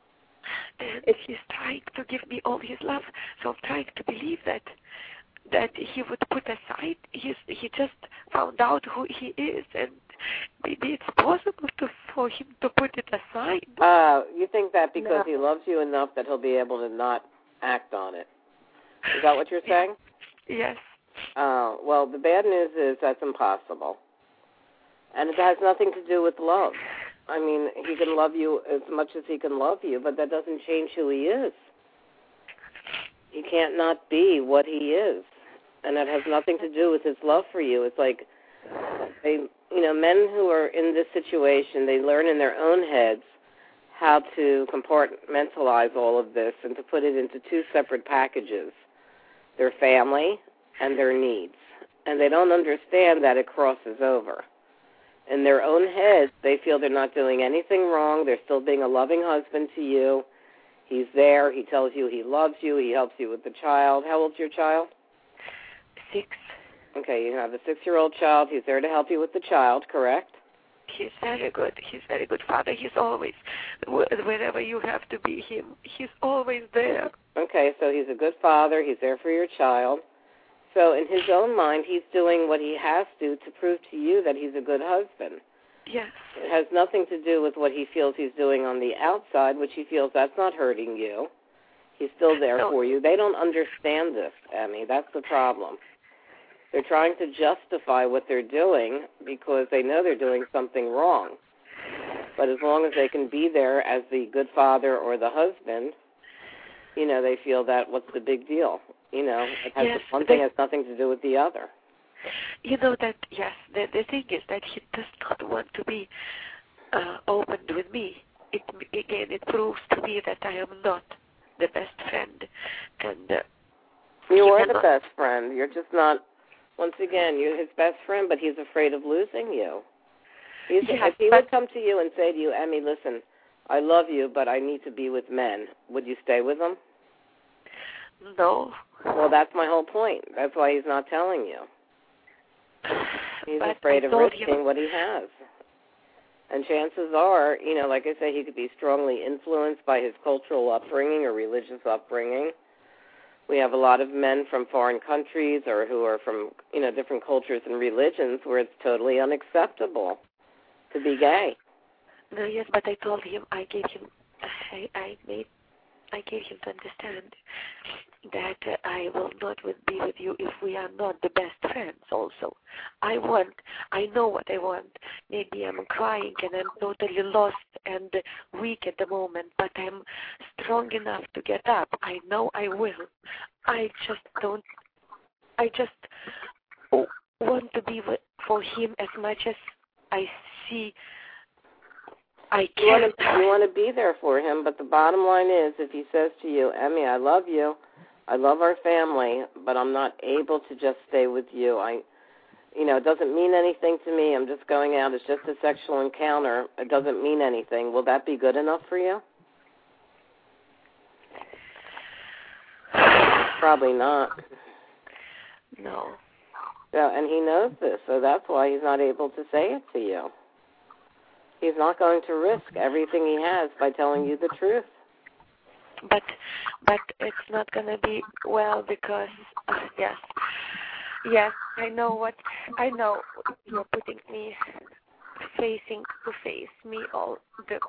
And he's trying to give me all his love, so I'm trying to believe that that he would put aside. He's, he just found out who he is, and maybe it's possible to, for him to put it aside. Uh, you think that because No. he loves you enough that he'll be able to not act on it? Is that what you're saying? Yes. Uh, well, the bad news is that's impossible. And it has nothing to do with love. I mean, he can love you as much as he can love you, but that doesn't change who he is. He can't not be what he is. And that has nothing to do with his love for you. It's like, they, you know, men who are in this situation, they learn in their own heads how to compartmentalize all of this and to put it into two separate packages, their family and their needs. And they don't understand that it crosses over. In their own heads, they feel they're not doing anything wrong. They're still being a loving husband to you. He's there. He tells you he loves you. He helps you with the child. How old's your child? Six. Okay, you have a six-year-old child. He's there to help you with the child, correct? He's very good. He's very good father. He's always, wherever you have to be him, he's always there. Okay, so he's a good father. He's there for your child. So in his own mind, he's doing what he has to to prove to you that he's a good husband. Yes. It has nothing to do with what he feels he's doing on the outside, which he feels that's not hurting you. He's still there no. for you. They don't understand this, Emmy. That's the problem. They're trying to justify what they're doing because they know they're doing something wrong. But as long as they can be there as the good father or the husband, you know, they feel that what's the big deal? You know, it has yes, one thing has nothing to do with the other. You know that, yes, the, the thing is that he does not want to be uh, opened with me. It, again, it proves to me that I am not the best friend. And uh, You are cannot. the best friend. You're just not, once again, you're his best friend, but he's afraid of losing you. He's, yes, if he but, would come to you and say to you, Emmy, listen, I love you, but I need to be with men, would you stay with him? No. Well, that's my whole point. That's why he's not telling you. He's but afraid I of told risking him. what he has. And chances are, you know, like I say, he could be strongly influenced by his cultural upbringing or religious upbringing. We have a lot of men from foreign countries or who are from, you know, different cultures and religions where it's totally unacceptable to be gay. No, yes, but I told him, I gave him, I, I made, I gave him to understand that uh, I will not with, be with you if we are not the best friends also. I want, I know what I want. Maybe I'm crying and I'm totally lost and weak at the moment, but I'm strong enough to get up. I know I will. I just don't, I just want to be with, for him as much as I see I can. You want, to, you want to be there for him, but the bottom line is if he says to you, Emmy, I love you, I love our family, but I'm not able to just stay with you. I, you know, it doesn't mean anything to me. I'm just going out. It's just a sexual encounter. It doesn't mean anything. Will that be good enough for you? Probably not. No. So, and he knows this, so that's why he's not able to say it to you. He's not going to risk everything he has by telling you the truth. But but it's not going to be well because, uh, yes, yes, I know what, I know you're putting me facing to face me all the,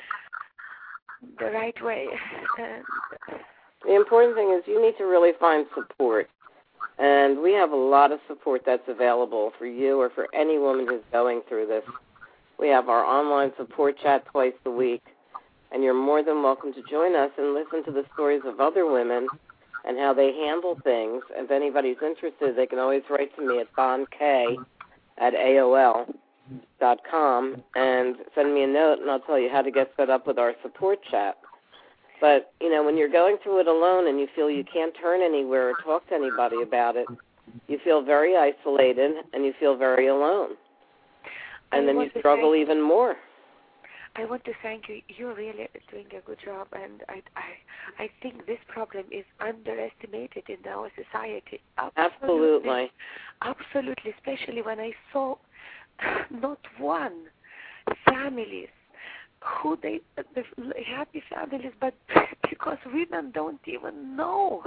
the right way. And the important thing is you need to really find support. And we have a lot of support that's available for you or for any woman who's going through this. We have our online support chat twice a week. And you're more than welcome to join us and listen to the stories of other women and how they handle things. If anybody's interested, they can always write to me at bonk at A O L dot com and send me a note, and I'll tell you how to get set up with our support chat. But, you know, when you're going through it alone and you feel you can't turn anywhere or talk to anybody about it, you feel very isolated and you feel very alone. And then you struggle even more. I want to thank you. You're really doing a good job, and I, I, I think this problem is underestimated in our society. Absolutely. Absolutely, especially when I saw not one families who they, the happy families, but because women don't even know.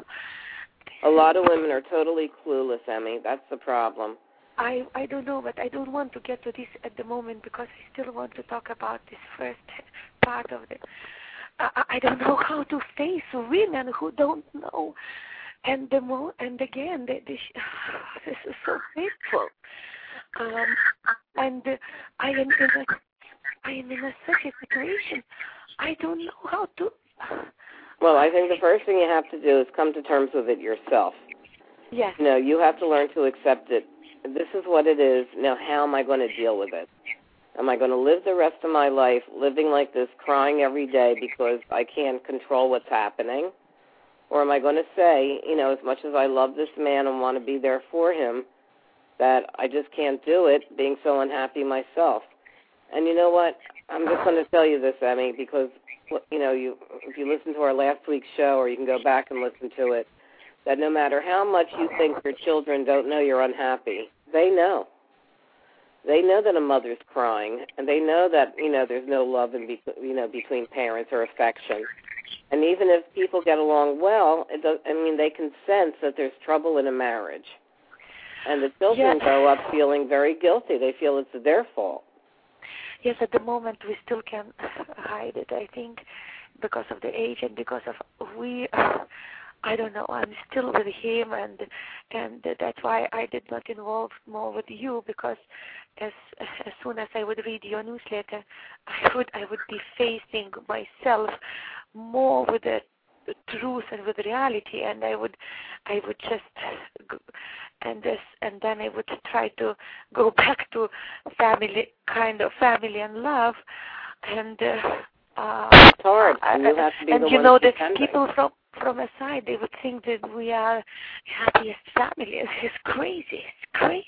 A lot of women are totally clueless, Emmy. That's the problem. I, I don't know, but I don't want to get to this at the moment because I still want to talk about this first part of it. I, I don't know how to face women who don't know. And the more, and again, they, they, this is so painful. Um, and uh, I am in a, I am in a such a situation. I don't know how to. Well, I think the first thing you have to do is come to terms with it yourself. Yes. You know, you have to learn to accept it. This is what it is. Now, how am I going to deal with it? Am I going to live the rest of my life living like this, crying every day because I can't control what's happening? Or am I going to say, you know, as much as I love this man and want to be there for him, that I just can't do it, being so unhappy myself? And you know what? I'm just going to tell you this, Emmy, because, you know, you if you listen to our last week's show, or you can go back and listen to it, that no matter how much you think your children don't know you're unhappy, they know. They know that a mother's crying, and they know that, you know, there's no love in be, you know, between parents or affection. And even if people get along well, it does, I mean, they can sense that there's trouble in a marriage. And the children Yes. grow up feeling very guilty. They feel it's their fault. Yes, at the moment we still can hide it, I think, because of the age and because of we... I don't know. I'm still with him, and and that's why I did not involve more with you, because as as soon as I would read your newsletter, I would I would be facing myself more with the, the truth and with reality, and I would I would just go, and this and then I would try to go back to family, kind of family and love, and. Uh, uh, it's hard, and you have to be and the you one know that pretending. people from from a side, they would think that we are happiest family. It's crazy. It's crazy.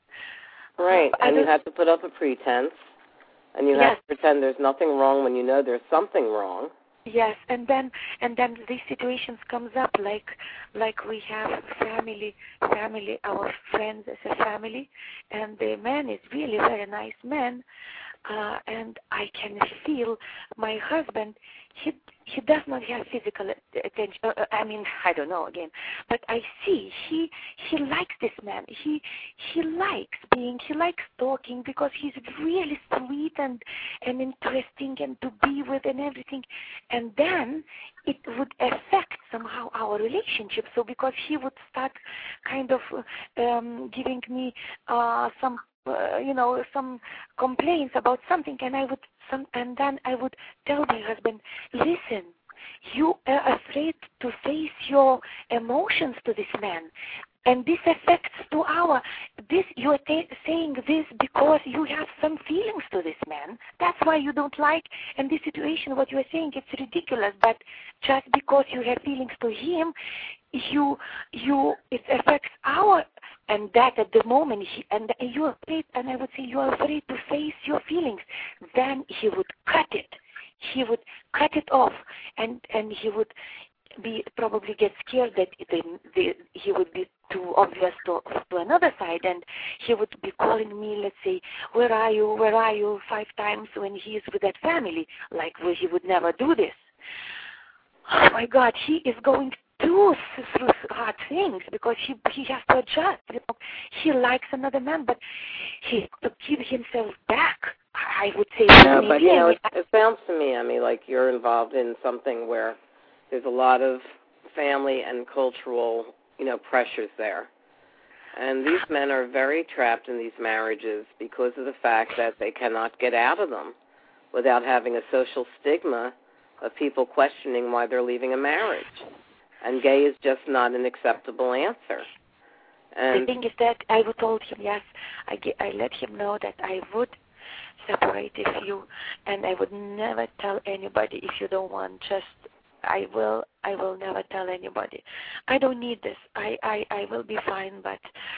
Right, I and you don't- have to put up a pretense, and you Yes. have to pretend there's nothing wrong when you know there's something wrong. Yes, and then and then these situations comes up like like we have family, family, our friends as a family, and the man is really very nice man, uh, and I can feel my husband. he he does not have physical attention. Uh, I mean, I don't know again, but I see he he likes this man. He he likes being. He likes talking because he's really sweet and and interesting and to be with and everything. And then it would affect somehow our relationship. So because he would start kind of um, giving me uh, some. Uh, you know, some complaints about something, and I would, some, and then I would tell my husband, listen, you are afraid to face your emotions to this man, and this affects to our, this, you are ta- saying this because you have some feelings to this man. That's why you don't like, and this situation, what you are saying, it's ridiculous, but just because you have feelings to him, you, you, it affects our, and that at the moment, he, and you're afraid, and I would say you're afraid to face your feelings. Then he would cut it. He would cut it off, and, and he would be probably get scared that the, the, he would be too obvious to, to another side, and he would be calling me, let's say, where are you, where are you, five times when he is with that family, like well, he would never do this. Oh my God, he is going through through hard things because he he has to adjust. You know, he likes another man, but he to keep himself back. I would say. No, but you know, it, it sounds to me, Emmy, like you're involved in something where there's a lot of family and cultural, you know, pressures there, and these men are very trapped in these marriages because of the fact that they cannot get out of them without having a social stigma of people questioning why they're leaving a marriage. And gay is just not an acceptable answer. And the thing is that I would told him, yes, I, I let him know that I would separate if you, and I would never tell anybody if you don't want, just, I will, I will never tell anybody. I don't need this. I, I, I will be fine, but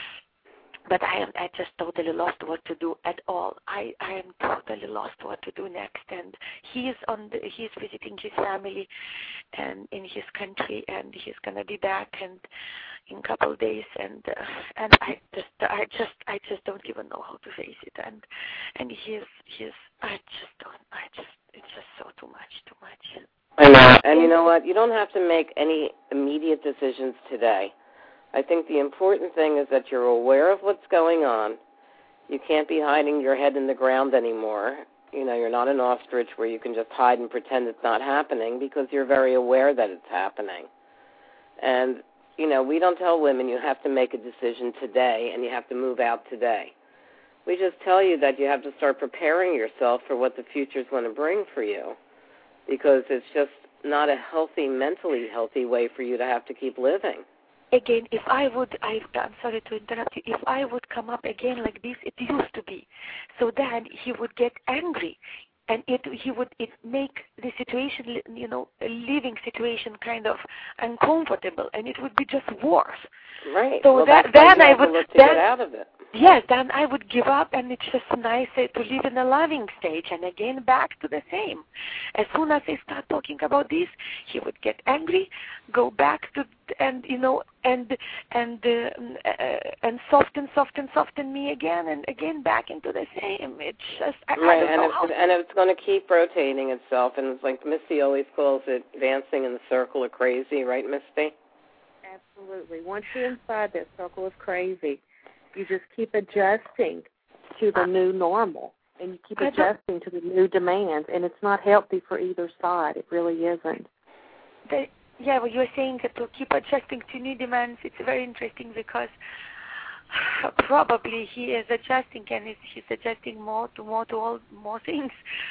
But I am I just totally lost what to do at all. I, I am totally lost what to do next. And he is on the, he's visiting his family and in his country, and he's gonna be back and in a couple of days. And uh, and I just I just I just don't even know how to face it. And and he's he's I just don't I just it's just so too much too much. I know. And you know what? You don't have to make any immediate decisions today. I think the important thing is that you're aware of what's going on. You can't be hiding your head in the ground anymore. You know, you're not an ostrich where you can just hide and pretend it's not happening, because you're very aware that it's happening. And, you know, we don't tell women you have to make a decision today and you have to move out today. We just tell you that you have to start preparing yourself for what the future is going to bring for you, because it's just not a healthy, mentally healthy way for you to have to keep living. Again, if I would, I, I'm sorry to interrupt you, if I would come up again like this, it used to be. So then he would get angry, and it he would it make the situation, you know, a living situation kind of uncomfortable, and it would be just worse. Right. So well, that, that's then I would look to then, get out of it. Yes, then I would give up, and it's just nicer to live in a loving stage, and again back to the same. As soon as I start talking about this, he would get angry, go back to, and you know, and and uh, uh, and soften, soften, soften me again, and again back into the same. It's just I, right, I don't and know if, how. and it's going to keep rotating itself, and it's like Misty always calls it dancing in the circle of crazy, right, Misty? Absolutely. Once you're inside that circle of crazy, you just keep adjusting to the new normal, and you keep adjusting to the new demands, and it's not healthy for either side. It really isn't. The, yeah, well, you're saying that to keep adjusting to new demands, it's very interesting because probably he is adjusting, and he's adjusting more to more to all more things.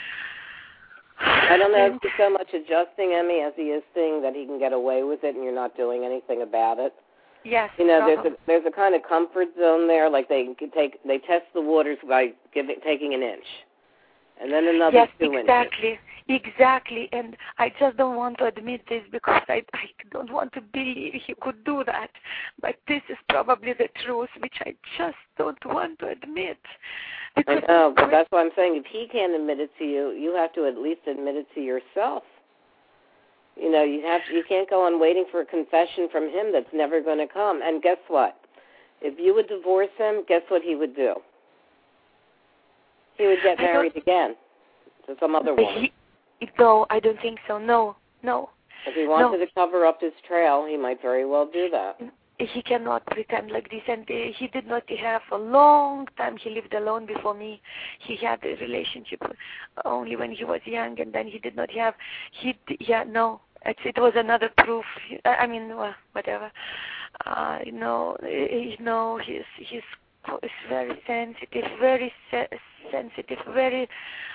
I don't know if he's so much adjusting, Emmy, as he is seeing that he can get away with it and you're not doing anything about it. Yes. You know, uh-huh. there's a there's a kind of comfort zone there, like they can take they test the waters by giving taking an inch, and then another yes, two exactly, inches. exactly. And I just don't want to admit this because I I don't want to be he could do that, but this is probably the truth, which I just don't want to admit. I know, but that's why I'm saying if he can't admit it to you, you have to at least admit it to yourself. You know, you have to, you can't go on waiting for a confession from him that's never going to come. And guess what? If you would divorce him, guess what he would do? He would get married again to some other woman. He, No, I don't think so. No, no. If he wanted no. to cover up his trail, he might very well do that. He cannot pretend like this, and uh, he did not have a long time. He lived alone before me. He had a relationship only when he was young, and then he did not have. He, yeah, no. It, it was another proof. I mean, well, whatever. Uh, no, he, no. He's he's he's very sensitive, very se- sensitive, very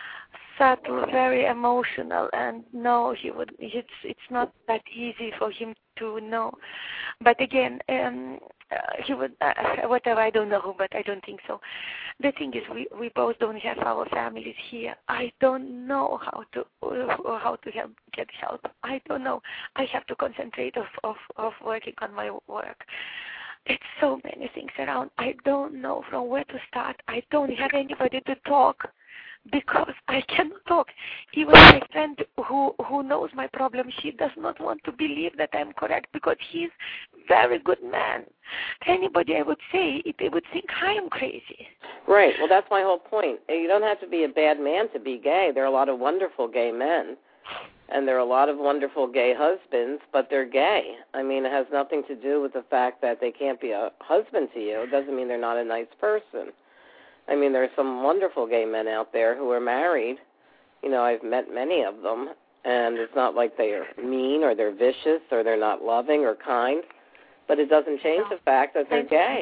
subtle, very emotional, and no, he would. It's it's not that easy for him to know. But again, um, uh, he would. Uh, whatever, I don't know, but I don't think so. The thing is, we, we both don't have our families here. I don't know how to uh, how to help, get help. I don't know. I have to concentrate of, of of working on my work. It's so many things around. I don't know from where to start. I don't have anybody to talk, because I cannot talk. Even my friend who who knows my problem, she does not want to believe that I'm correct, because he's very good man. Anybody I would say it, they would think I am crazy. Right. Well, that's my whole point. You don't have to be a bad man to be gay. There are a lot of wonderful gay men, and there are a lot of wonderful gay husbands, but they're gay. I mean, it has nothing to do with the fact that they can't be a husband to you. It doesn't mean they're not a nice person. I mean, there are some wonderful gay men out there who are married. You know, I've met many of them, and it's not like they are mean or they're vicious or they're not loving or kind, but it doesn't change the fact that they're gay.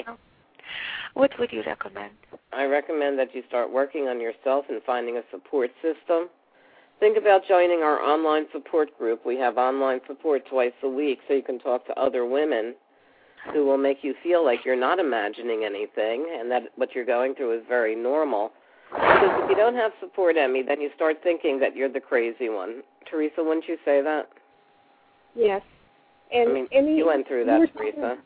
What would you recommend? I recommend that you start working on yourself and finding a support system. Think about joining our online support group. We have online support twice a week, so you can talk to other women who will make you feel like you're not imagining anything and that what you're going through is very normal. Because if you don't have support, Emmy, then you start thinking that you're the crazy one. Teresa, wouldn't you say that? Yes. And, I mean, and you went through that, Teresa. Talking,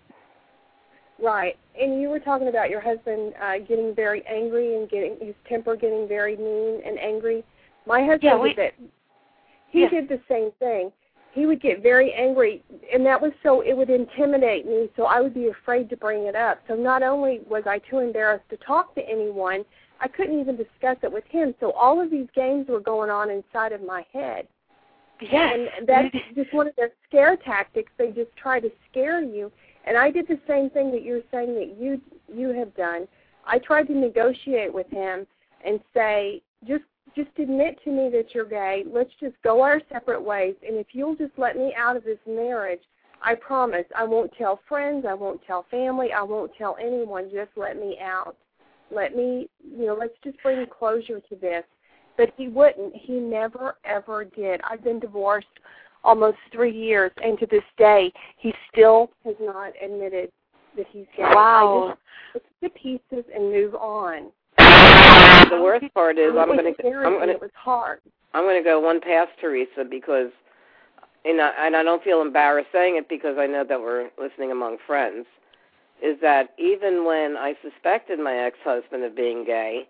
right. And you were talking about your husband uh, getting very angry and getting his temper getting very mean and angry. My husband yeah, we, did that. He yeah. did the same thing. He would get very angry, and that was so it would intimidate me, so I would be afraid to bring it up. So not only was I too embarrassed to talk to anyone, I couldn't even discuss it with him. So all of these games were going on inside of my head. Yes. And that's just one of their scare tactics. They just try to scare you. And I did the same thing that you're saying that you you have done. I tried to negotiate with him and say, just just admit to me that you're gay. Let's just go our separate ways. And if you'll just let me out of this marriage, I promise I won't tell friends. I won't tell family. I won't tell anyone. Just let me out. Let me, you know, let's just bring closure to this. But he wouldn't. He never, ever did. I've been divorced almost three years, and to this day, he still has not admitted that he's gay. Wow. I just put the pieces and move on. The worst part is I'm going to I'm going to it was hard. I'm going to go one past Teresa because, you know, and I don't feel embarrassed saying it because I know that we're listening among friends. Is that even when I suspected my ex-husband of being gay,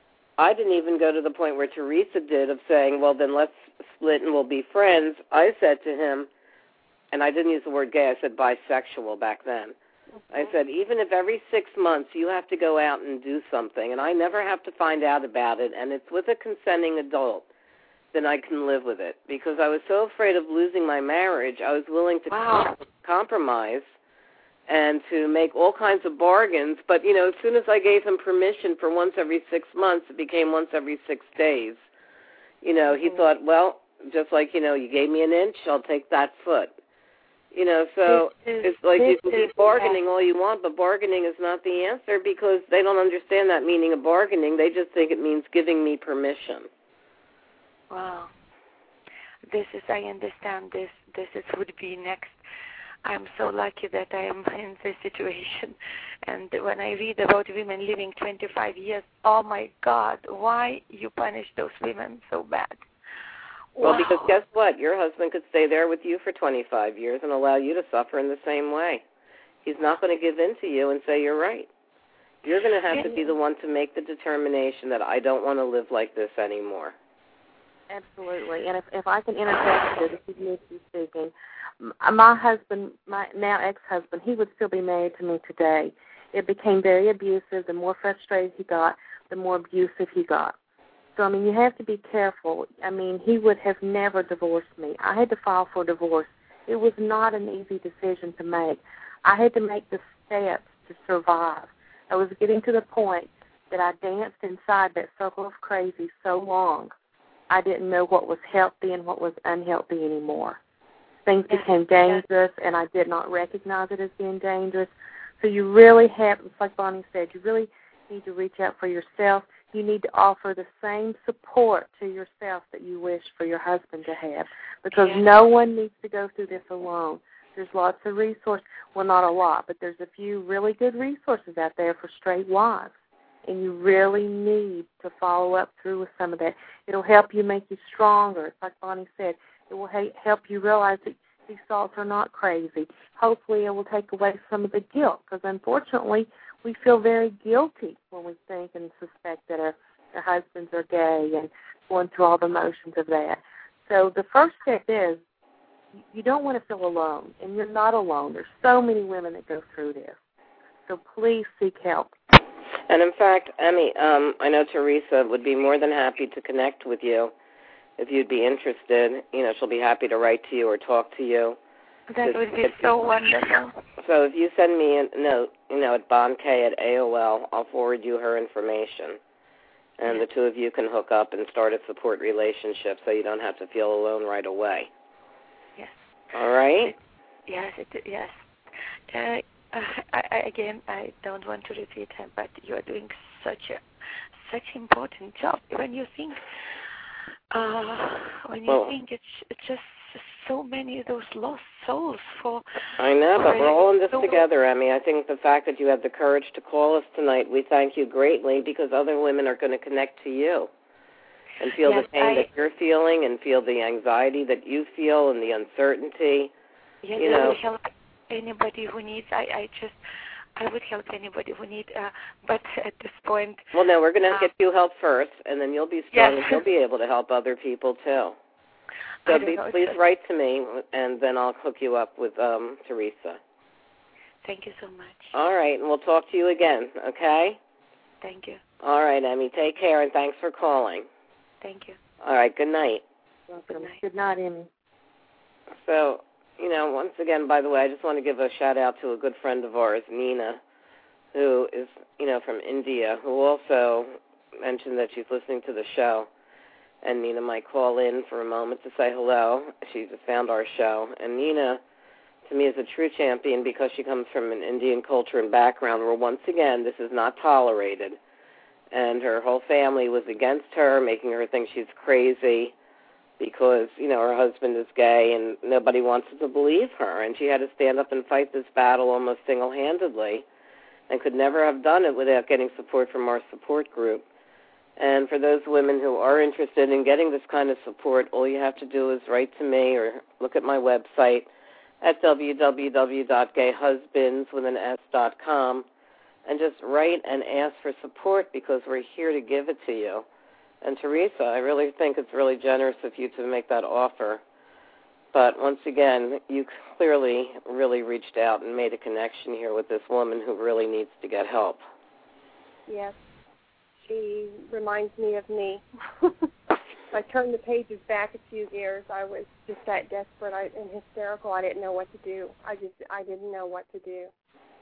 I didn't even go to the point where Teresa did of saying, well, then let's split and we'll be friends. I said to him, and I didn't use the word gay, I said bisexual back then. I said, even if every six months you have to go out and do something, and I never have to find out about it, and it's with a consenting adult, then I can live with it. Because I was so afraid of losing my marriage, I was willing to wow. compromise and to make all kinds of bargains. But, you know, as soon as I gave him permission for once every six months, it became once every six days. You know, he mm-hmm. thought, well, just like, you know, you gave me an inch, I'll take that foot. You know, so is, it's like you can is, keep bargaining all you want, but bargaining is not the answer because they don't understand that meaning of bargaining. They just think it means giving me permission. Wow. This is, I understand this. This is would be next. I'm so lucky that I am in this situation. And when I read about women living twenty-five years, oh, my God, why you punish those women so bad? Well, wow. because guess what? Your husband could stay there with you for twenty-five years and allow you to suffer in the same way. He's not going to give in to you and say you're right. You're going to have to be the one to make the determination that I don't want to live like this anymore. Absolutely. And if, if I can interject this, this is Nikki speaking. My husband, my now ex-husband, he would still be married to me today. It became very abusive. The more frustrated he got, the more abusive he got. So, I mean, you have to be careful. I mean, he would have never divorced me. I had to file for divorce. It was not an easy decision to make. I had to make the steps to survive. I was getting to the point that I danced inside that circle of crazy so long, I didn't know what was healthy and what was unhealthy anymore. Things yes. became dangerous, and I did not recognize it as being dangerous. So you really have, it's like Bonnie said, you really need to reach out for yourself. You need to offer the same support to yourself that you wish for your husband to have, because yes. no one needs to go through this alone. There's lots of resources. Well, not a lot, but there's a few really good resources out there for straight wives, and you really need to follow up through with some of that. It'll help you make you stronger. It's like Bonnie said. It will ha- help you realize that these thoughts are not crazy. Hopefully it will take away some of the guilt, because unfortunately we feel very guilty when we think and suspect that our, our husbands are gay and going through all the motions of that. So the first step is you don't want to feel alone, and you're not alone. There's so many women that go through this. So please seek help. And in fact, Emmy, um, I know Teresa would be more than happy to connect with you if you'd be interested. You know, she'll be happy to write to you or talk to you. That would be so wonderful. So if you send me a note, you know, at bonkay at A O L, I'll forward you her information. And yes. the two of you can hook up and start a support relationship so you don't have to feel alone right away. Yes. All right? Yes, it, yes. Uh, I, I, again, I don't want to repeat it, but you are doing such a such important job. When you think, uh, when you well, think it's, it's just so many of those lost souls for. I know, but we're all in this so together, Emmy. I think the fact that you had the courage to call us tonight, we thank you greatly, because other women are going to connect to you and feel yes, the pain I, that you're feeling and feel the anxiety that you feel and the uncertainty. Yes, you I know. will help anybody who needs. I, I just, I would help anybody who needs. Uh, but at this point, well, no, we're going to uh, get you help first, and then you'll be strong yes. and you'll be able to help other people too. So be, know, please write to me, and then I'll hook you up with um, Teresa. Thank you so much. All right, and we'll talk to you again, okay? Thank you. All right, Emmy, take care, and thanks for calling. Thank you. All right, good night. Welcome. Good night, good night Emmy. So, you know, once again, by the way, I just want to give a shout-out to a good friend of ours, Nina, who is, you know, from India, who also mentioned that she's listening to the show. And Nina might call in for a moment to say hello. She just found our show. And Nina, to me, is a true champion because she comes from an Indian culture and background where, once again, this is not tolerated. And her whole family was against her, making her think she's crazy because, you know, her husband is gay and nobody wanted to believe her. And she had to stand up and fight this battle almost single-handedly and could never have done it without getting support from our support group. And for those women who are interested in getting this kind of support, all you have to do is write to me or look at my website at w w w dot gay husbands with an s dot com and just write and ask for support, because we're here to give it to you. And Teresa, I really think it's really generous of you to make that offer. But once again, you clearly really reached out and made a connection here with this woman who really needs to get help. Yes. She reminds me of me. I turned the pages back a few years. I was just that desperate I, and hysterical. I didn't know what to do. I just, I didn't know what to do.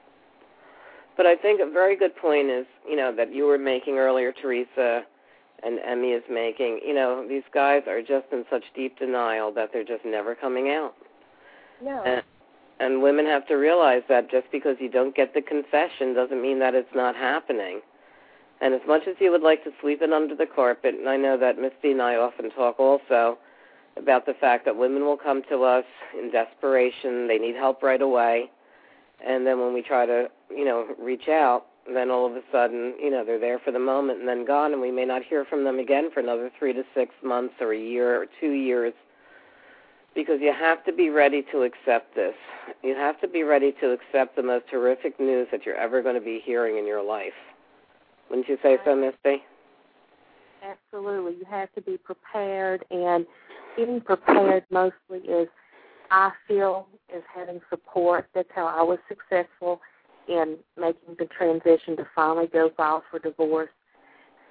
But I think a very good point is, you know, that you were making earlier, Teresa, and Emmy is making. You know, these guys are just in such deep denial that they're just never coming out. No. And, and women have to realize that just because you don't get the confession doesn't mean that it's not happening. And as much as you would like to sweep it under the carpet, and I know that Misty and I often talk also about the fact that women will come to us in desperation, they need help right away, and then when we try to, you know, reach out, then all of a sudden, you know, they're there for the moment and then gone, and we may not hear from them again for another three to six months or a year or two years, because you have to be ready to accept this. You have to be ready to accept the most horrific news that you're ever going to be hearing in your life. Wouldn't you say so, Misty? Absolutely. You have to be prepared, and being prepared mostly is, I feel, is having support. That's how I was successful in making the transition to finally go file for divorce.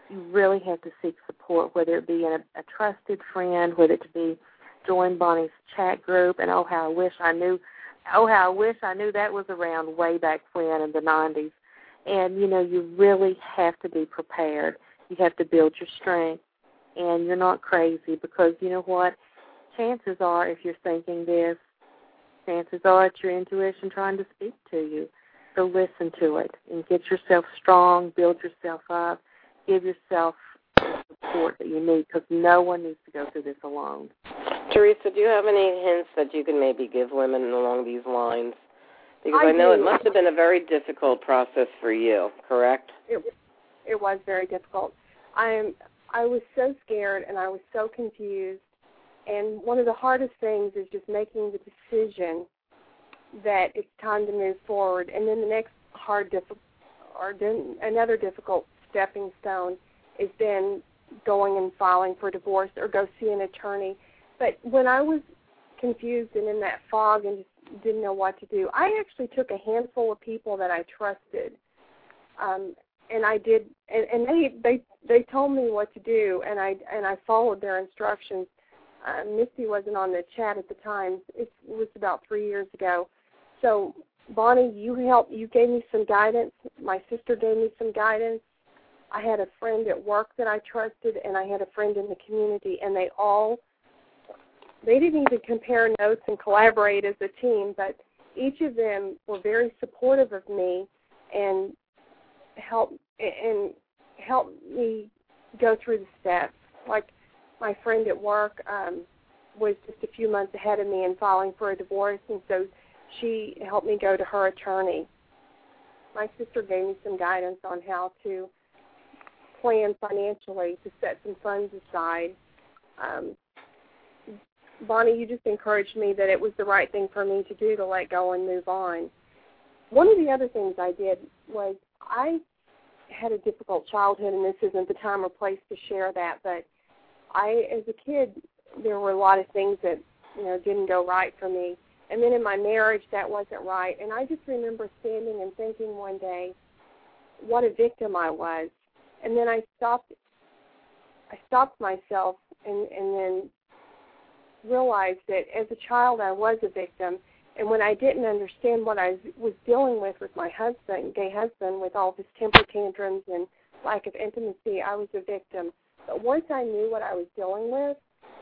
you really have to seek support, whether it be in a, a trusted friend, whether it be join Bonnie's chat group, and oh how I wish I knew, oh how I wish I knew that was around way back when in the nineties. And you know, you really have to be prepared. You have to build your strength, and you're not crazy because you know what? Chances are, if you're thinking this, chances are it's your intuition trying to speak to you. So listen to it and get yourself strong, build yourself up, give yourself the support that you need because no one needs to go through this alone. Teresa, do you have any hints that you can maybe give women along these lines? Because I, I know do. it must have been a very difficult process for you, correct? It, it was very difficult. I'm, I was so scared and I was so confused. And one of the hardest things is just making the decision that it's time to move forward. And then the next hard, diffi- or then another difficult stepping stone is then going and filing for divorce or go see an attorney. But when I was confused and in that fog and just didn't know what to do, I actually took a handful of people that I trusted, um, and I did, and, and they they they told me what to do, and I and I followed their instructions. Uh, Misty wasn't on the chat at the time. It was about three years ago. So, Bonnie, you helped. You gave me some guidance. My sister gave me some guidance. I had a friend at work that I trusted, and I had a friend in the community, and they all, they didn't even compare notes and collaborate as a team, but each of them were very supportive of me and helped and helped me go through the steps. Like, my friend at work um, was just a few months ahead of me in filing for a divorce, and so she helped me go to her attorney. My sister gave me some guidance on how to plan financially, to set some funds aside. Um, Bonnie, you just encouraged me that it was the right thing for me to do to let go and move on. One of the other things I did was I had a difficult childhood, and this isn't the time or place to share that, but I, as a kid, there were a lot of things that, you know, didn't go right for me. And then in my marriage, that wasn't right. And I just remember standing and thinking one day what a victim I was. And then I stopped I stopped myself and, and then realized that as a child I was a victim. And when I didn't understand what I was dealing with with my husband, gay husband, with all his temper tantrums and lack of intimacy, I was a victim. But once I knew what I was dealing with,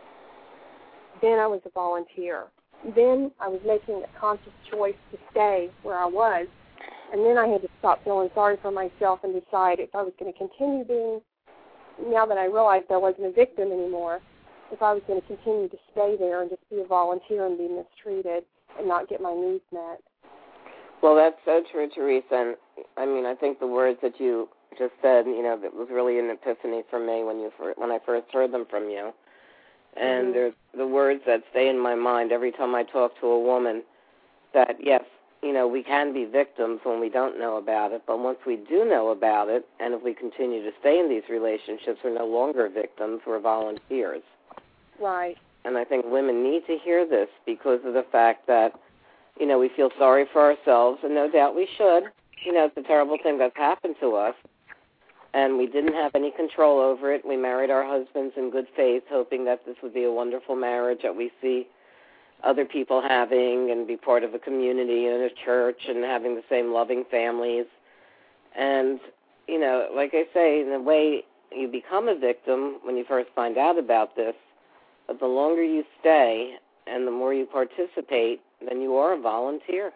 then I was a volunteer. Then I was making a conscious choice to stay where I was, and then I had to stop feeling sorry for myself and decide if I was going to continue being, now that I realized I wasn't a victim anymore, if I was going to continue to stay there and just be a volunteer and be mistreated and not get my needs met. Well, that's so true, Teresa. And I mean, I think the words that you just said, you know, that was really an epiphany for me when you when I first heard them from you. And mm-hmm. they're the words that stay in my mind every time I talk to a woman, that, yes, you know, we can be victims when we don't know about it, but once we do know about it, and if we continue to stay in these relationships, we're no longer victims, we're volunteers. Right. And I think women need to hear this because of the fact that, you know, we feel sorry for ourselves, and no doubt we should. You know, it's a terrible thing that's happened to us. And we didn't have any control over it. We married our husbands in good faith, hoping that this would be a wonderful marriage that we see other people having and be part of a community and a church and having the same loving families. And, you know, like I say, in a way, you become a victim when you first find out about this, but the longer you stay and the more you participate, then you are a volunteer.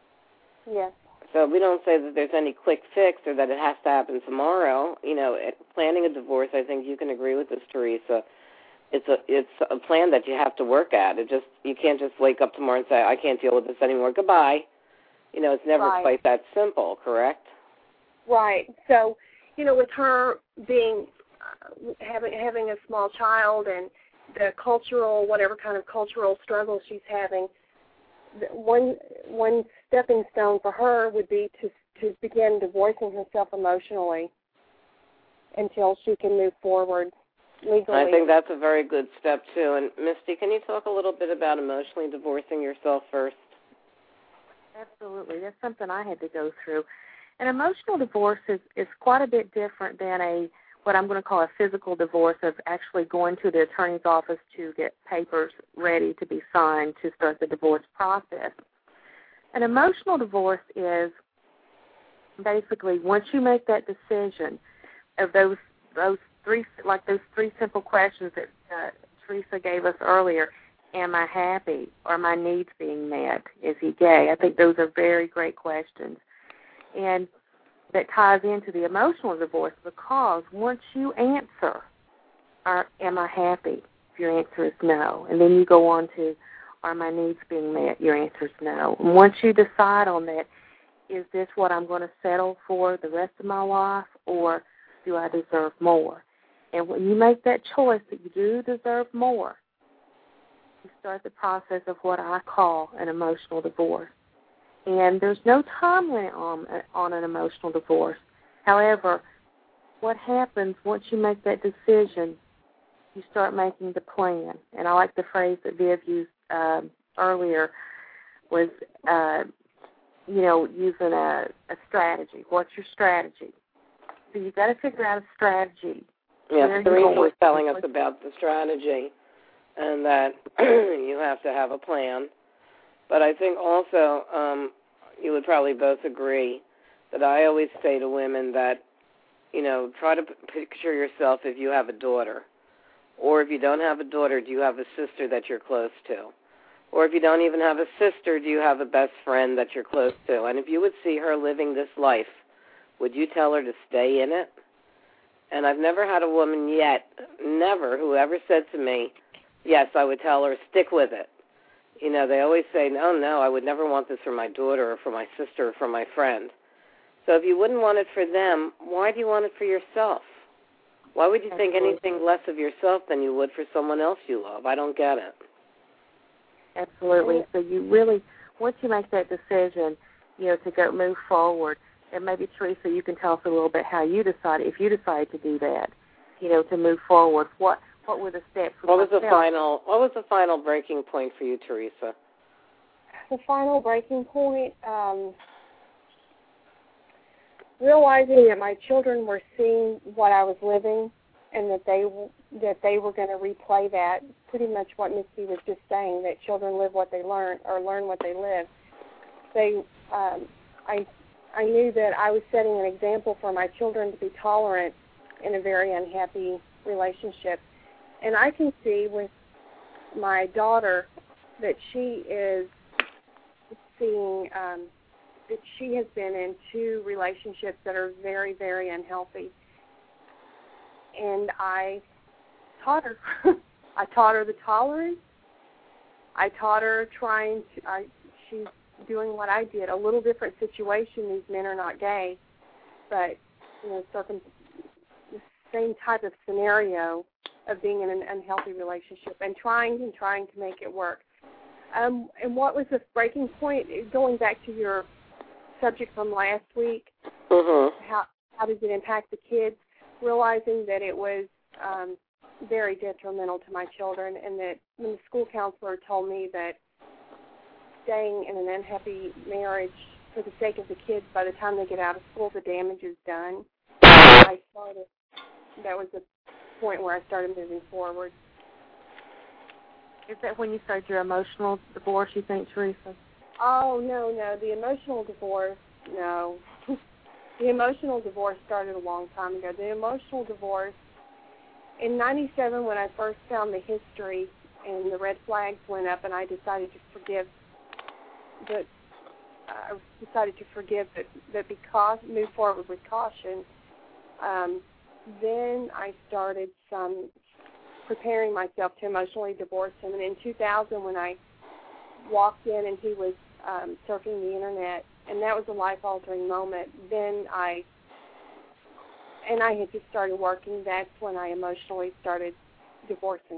Yes. So we don't say that there's any quick fix or that it has to happen tomorrow. You know, planning a divorce, I think you can agree with this, Teresa. It's a it's a plan that you have to work at. It just you can't just wake up tomorrow and say, I can't deal with this anymore. Goodbye. You know, it's never right. quite that simple, correct? Right. So, you know, with her being uh, having having a small child and the cultural, whatever kind of cultural struggle she's having, one one stepping stone for her would be to to begin divorcing herself emotionally until she can move forward legally. I think that's a very good step too. And Misty, can you talk a little bit about emotionally divorcing yourself first? Absolutely, that's something I had to go through. An emotional divorce is is quite a bit different than a what I'm going to call a physical divorce, of actually going to the attorney's office to get papers ready to be signed to start the divorce process. An emotional divorce is basically once you make that decision of those those three, like those three simple questions that uh, Teresa gave us earlier. Am I happy? Are my needs being met? Is he gay? I think those are very great questions. And that ties into the emotional divorce, because once you answer, are, am I happy? Your answer is no. And then you go on to, are my needs being met? Your answer is no. And once you decide on that, is this what I'm going to settle for the rest of my life, or do I deserve more? And when you make that choice that you do deserve more, you start the process of what I call an emotional divorce. And there's no time limit on, on an emotional divorce. However, what happens once you make that decision, you start making the plan. And I like the phrase that Viv used uh, earlier was, uh, you know, using a, a strategy. What's your strategy? So you've got to figure out a strategy. Yes, Teresa was telling us about the strategy and that you have to have a plan. But I think also um, you would probably both agree that I always say to women that, you know, try to p- picture yourself if you have a daughter. Or if you don't have a daughter, do you have a sister that you're close to? Or if you don't even have a sister, do you have a best friend that you're close to? And if you would see her living this life, would you tell her to stay in it? And I've never had a woman yet, never, who ever said to me, yes, I would tell her, stick with it. You know, they always say, no, no, I would never want this for my daughter or for my sister or for my friend. So if you wouldn't want it for them, why do you want it for yourself? Why would you think anything less of yourself than you would for someone else you love? I don't get it. Absolutely. So you really, once you make that decision, you know, to go move forward, and maybe, Teresa, you can tell us a little bit how you decided, if you decided to do that, you know, to move forward. What what were the steps? What was the final What was the final breaking point for you, Teresa? The final breaking point, um, realizing that my children were seeing what I was living, and that they that they were going to replay that. Pretty much what Misty was just saying, that children live what they learn, or learn what they live. They, um, I, I knew that I was setting an example for my children to be tolerant in a very unhappy relationship. And I can see with my daughter that she is seeing um, that she has been in two relationships that are very, very unhealthy. And I taught her. I taught her the tolerance. I taught her trying to, I, she's doing what I did. A little different situation. These men are not gay, but, you know, circum, the same type of scenario of being in an unhealthy relationship and trying and trying to make it work. Um, and what was the breaking point? Going back to your subject from last week, mm-hmm. how how does it impact the kids? Realizing that it was um, very detrimental to my children, and that when the school counselor told me that staying in an unhappy marriage for the sake of the kids, by the time they get out of school, the damage is done, I started, that was the point where I started moving forward. Is that when you started your emotional divorce, you think, Teresa? Oh, no, no. The emotional divorce, no. The emotional divorce started a long time ago. The emotional divorce, in ninety-seven, when I first found the history and the red flags went up and I decided to forgive, but I decided to forgive, but, but because, move forward with caution, um, then I started some preparing myself to emotionally divorce him. And in two thousand, when I walked in and he was um, surfing the Internet, and that was a life-altering moment, then I, and I had just started working, that's when I emotionally started divorcing.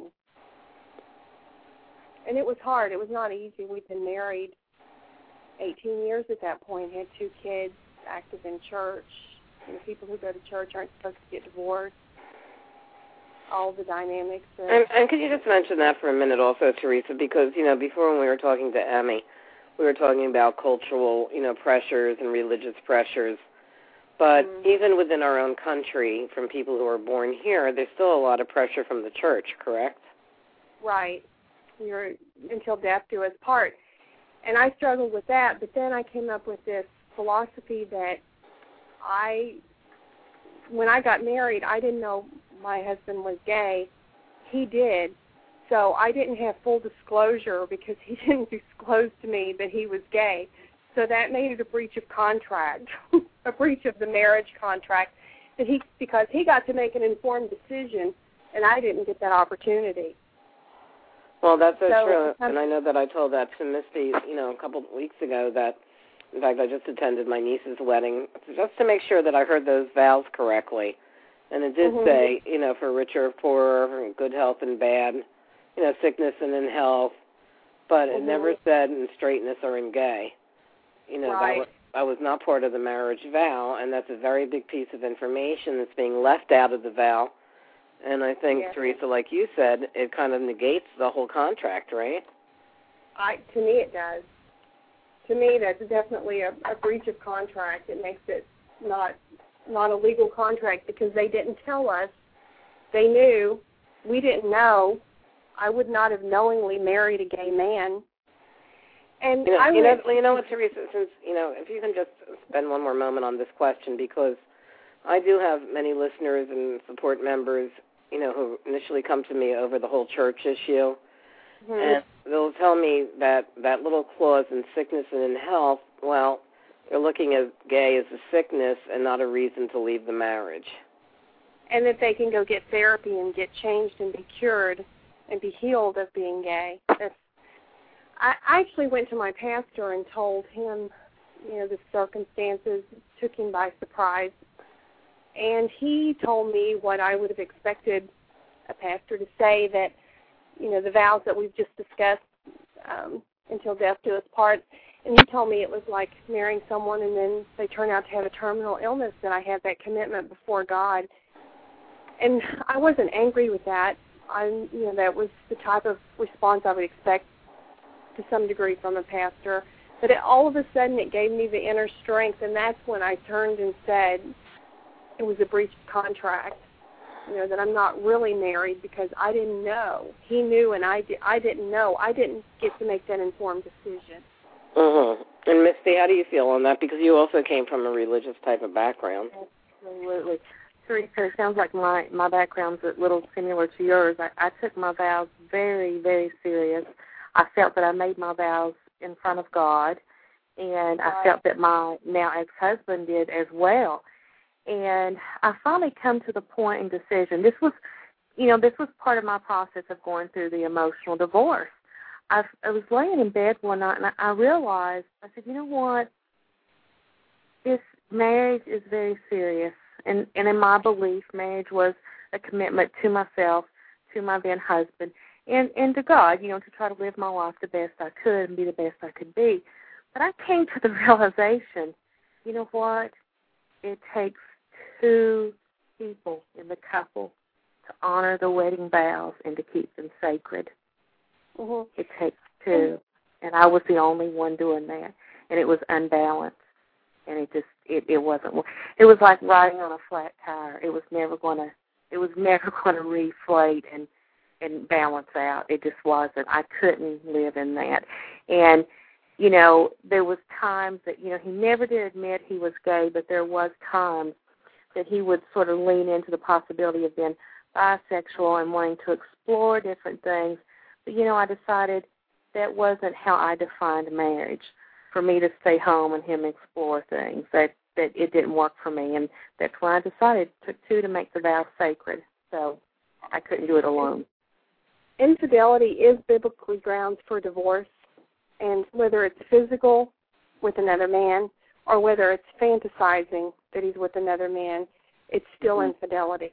And it was hard. It was not easy. We'd been married eighteen years at that point, had two kids, active in church. You know, people who go to church aren't supposed to get divorced. All the dynamics. Of and, and could you just mention that for a minute also, Teresa, because, you know, before when we were talking to Emmy, we were talking about cultural, you know, pressures and religious pressures. But Mm-hmm. even within our own country, from people who are born here, there's still a lot of pressure from the church, correct? Right. You're until death do us part. And I struggled with that, but then I came up with this philosophy that I, when I got married, I didn't know my husband was gay. He did. So I didn't have full disclosure because he didn't disclose to me that he was gay. So that made it a breach of contract, a breach of the marriage contract, that he because he got to make an informed decision, and I didn't get that opportunity. Well, that's so, So, true, um, and I know that I told that to Misty, you know, a couple of weeks ago. That, in fact, I just attended my niece's wedding just to make sure that I heard those vows correctly, and it did Mhm. say, you know, for richer or poorer, for good health and bad, you know, sickness and in health, but it Mhm. never said in straightness or in gay. You know, Right. that was, that was not part of the marriage vow, and that's a very big piece of information that's being left out of the vow. And I think, Yeah. Teresa, like you said, it kind of negates the whole contract, right? I, to me, it does. To me, that's definitely a, a breach of contract. It makes it not not a legal contract because they didn't tell us. They knew. We didn't know. I would not have knowingly married a gay man. And You know, I you know, would, you know what, Teresa, since, you know, if you can just spend one more moment on this question, because I do have many listeners and support members, you know, who initially come to me over the whole church issue, hmm, and they'll tell me that that little clause in sickness and in health, well, they're looking at gay as a sickness and not a reason to leave the marriage. and that they can go get therapy and get changed and be cured and be healed of being gay. That's, I I actually went to my pastor and told him, you know, the circumstances took him by surprise. And he told me what I would have expected a pastor to say, that, you know, the vows that we've just discussed, um, until death do us part. And he told me it was like marrying someone and then they turn out to have a terminal illness, and I had that commitment before God. And I wasn't angry with that. I, you know, that was the type of response I would expect to some degree from a pastor. But it, all of a sudden it gave me the inner strength, and that's when I turned and said it was a breach of contract, you know, that I'm not really married because I didn't know. He knew, and I, di- I didn't know. I didn't get to make that informed decision. Mm-hmm. And Misty, how do you feel on that? Because you also came from a religious type of background. Absolutely. Teresa, it sounds like my, my background's a little similar to yours. I, I took my vows very, very serious. I felt that I made my vows in front of God, and I felt that my now ex-husband did as well. And I finally come to the point in decision. This was, you know, this was part of my process of going through the emotional divorce. I, I was laying in bed one night, and I, I realized, I said, you know what, this marriage is very serious. And, and in my belief, marriage was a commitment to myself, to my then husband, and, and to God, you know, to try to live my life the best I could and be the best I could be. But I came to the realization, you know what, it takes two people in the couple to honor the wedding vows and to keep them sacred. Mm-hmm. It takes two, and I was the only one doing that, and it was unbalanced, and it just it, it wasn't. It was like riding on a flat tire. It was never going to. It was never going to reflate and and balance out. It just wasn't. I couldn't live in that, and you know there was times that you know he never did admit he was gay, but there was times that he would sort of lean into the possibility of being bisexual and wanting to explore different things. But, you know, I decided that wasn't how I defined marriage, for me to stay home and him explore things, that, that it didn't work for me. And that's when I decided it took two to make the vow sacred. So I couldn't do it alone. Infidelity is biblically grounds for divorce, and whether it's physical with another man or whether it's fantasizing that he's with another man, it's still Mm-hmm. infidelity.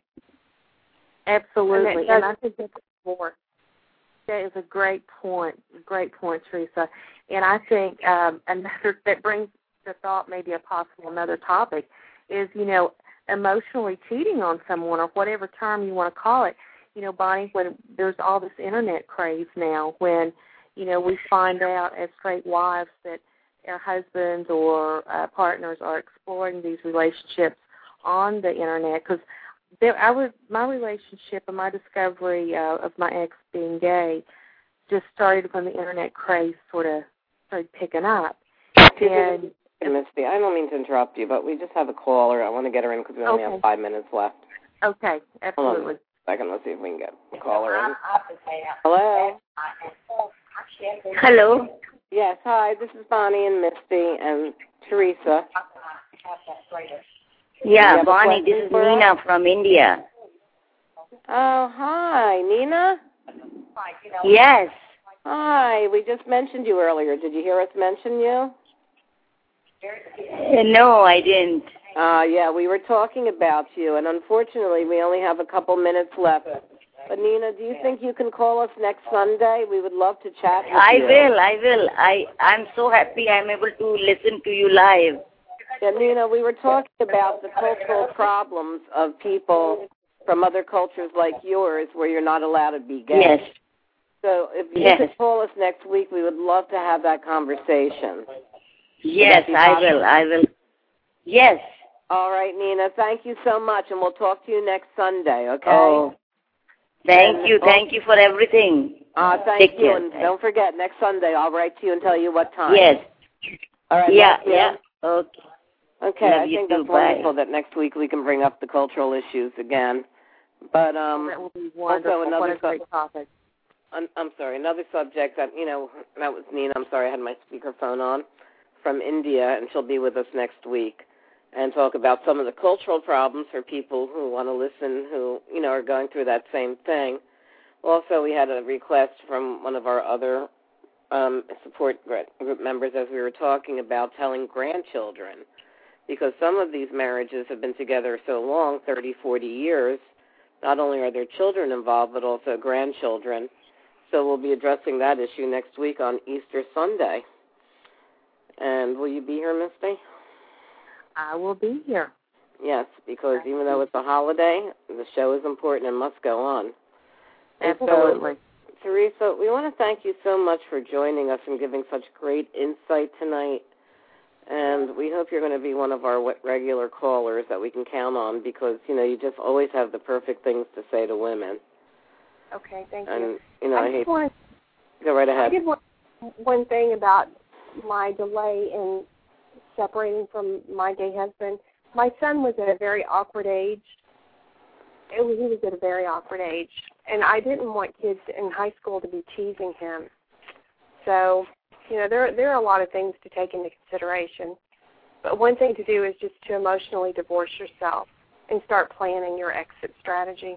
Absolutely. And, And I think that's divorce. That is a great point, great point, Teresa. And I think um, another that brings to thought maybe a possible another topic is, you know, emotionally cheating on someone, or whatever term you want to call it. You know, Bonnie, when there's all this internet craze now, when, you know, we find out as straight wives that our husbands or uh, partners are exploring these relationships on the Internet, because I was, my relationship and my discovery uh, of my ex being gay just started when the Internet craze sort of started picking up. And, Misty, I don't mean to interrupt you, but we just have a caller. I want to get her in because we only okay. have five minutes left. Okay, absolutely. Hold on a second. Let's see if we can get a caller in. Hello? Hello. Yes, hi. This is Bonnie and Misty and Teresa. Yeah, Bonnie, this is Nina from India. Oh, hi. Nina? Yes. Hi. We just mentioned you earlier. Did you hear us mention you? Uh, no, I didn't. Uh, yeah, we were talking about you, and unfortunately we only have a couple minutes left. But, Nina, do you think you can call us next Sunday? We would love to chat with I you. I will, I will. I, I'm so happy I'm able to listen to you live. Yeah, Nina, we were talking about the cultural problems of people from other cultures like yours where you're not allowed to be gay. Yes. So if you yes. could call us next week, we would love to have that conversation. Yes, I will, I will. Yes. All right, Nina, thank you so much, and we'll talk to you next Sunday, okay? Oh, thank and, you, thank you for everything. Uh, thank Take you, care. and don't forget, next Sunday I'll write to you and tell you what time. Yes. All right, yeah, yeah, okay. Okay, Love I you think too. that's Bye. wonderful that next week we can bring up the cultural issues again. But um, that will be wonderful. also another what a great topic. I'm, I'm sorry, another subject that, you know, that was Nina. I'm sorry, I had my speakerphone on, from India, and she'll be with us next week and talk about some of the cultural problems for people who want to listen, who, you know, are going through that same thing. Also, we had a request from one of our other um, support group members as we were talking about telling grandchildren, because some of these marriages have been together so long, thirty, forty years, not only are there children involved, but also grandchildren. So we'll be addressing that issue next week on Easter Sunday. And will you be here, Misty? I will be here. Yes, because even though it's a holiday, the show is important and must go on. Absolutely. So, Teresa, we want to thank you so much for joining us and giving such great insight tonight. And we hope you're going to be one of our regular callers that we can count on because, you know, you just always have the perfect things to say to women. Okay, thank and, you. you know, I, I just hate wanted, go right ahead. I did one, one thing about my delay in separating from my gay husband. My son was at a very awkward age. It was, he was at a very awkward age, and I didn't want kids in high school to be teasing him. So, you know, there there are a lot of things to take into consideration. But one thing to do is just to emotionally divorce yourself and start planning your exit strategy.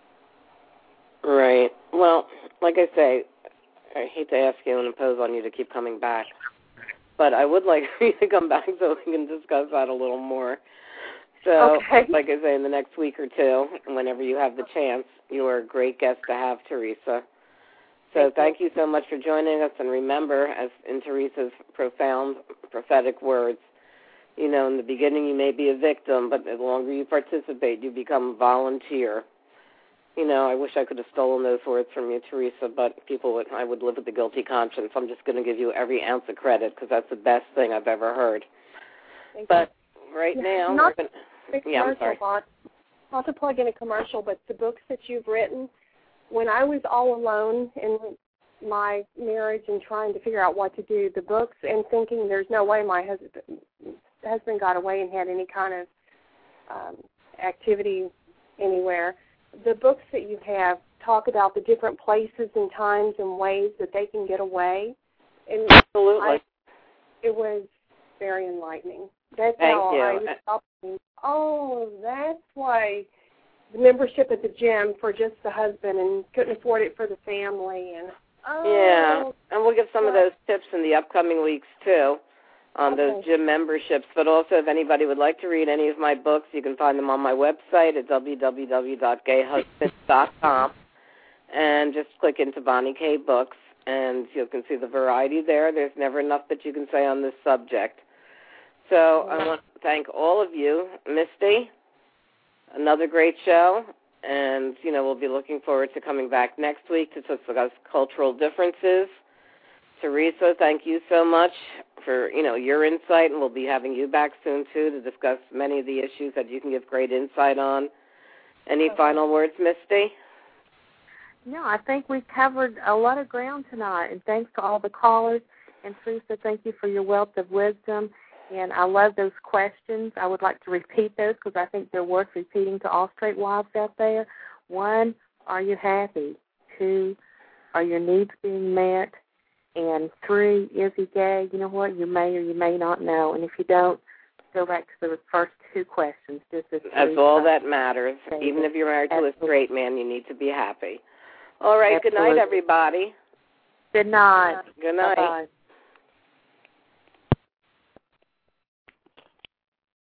Right. Well, like I say, I hate to ask you and impose on you to keep coming back, but I would like for you to come back so we can discuss that a little more. So, okay. like I say, in the next week or two, whenever you have the chance, you are a great guest to have, Teresa. So thank you so much for joining us. And remember, as in Teresa's profound prophetic words, you know, in the beginning you may be a victim, but the longer you participate, you become a volunteer. You know, I wish I could have stolen those words from you, Teresa, but people would, I would live with a guilty conscience. I'm just going to give you every ounce of credit because that's the best thing I've ever heard. Thank but you. right now, not we're gonna, yeah, I'm sorry. Bob, not to plug in a commercial, but the books that you've written, when I was all alone in my marriage and trying to figure out what to do, the books and thinking there's no way my husband, husband got away and had any kind of um, activity anywhere, the books that you have talk about the different places and times and ways that they can get away. And Absolutely. I, it was very enlightening. That's Thank how you. I was stopping. Oh, that's why the membership at the gym for just the husband and couldn't afford it for the family. And oh, yeah, and we'll give some of those tips in the upcoming weeks, too, on okay. those gym memberships. But also, if anybody would like to read any of my books, you can find them on my website at w w w dot gay husbands dot com. And just click into Bonnie K. Books, and you can see the variety there. There's never enough that you can say on this subject. So I want to thank all of you. Misty, another great show, and, you know, we'll be looking forward to coming back next week to discuss cultural differences. Teresa, thank you so much for, you know, your insight, and we'll be having you back soon, too, to discuss many of the issues that you can give great insight on. Any okay. final words, Misty? No, I think we covered a lot of ground tonight, and thanks to all the callers. And, Teresa, thank you for your wealth of wisdom. And I love those questions. I would like to repeat those because I think they're worth repeating to all straight wives out there. One, are you happy? Two, are your needs being met? And three, is he gay? You know what? You may or you may not know. And if you don't, go back to the first two questions. Just as That's all that matters. Even if you're married Absolutely. to a straight man, you need to be happy. All right. Absolutely. Good night, everybody. Good night. Good night. Bye-bye.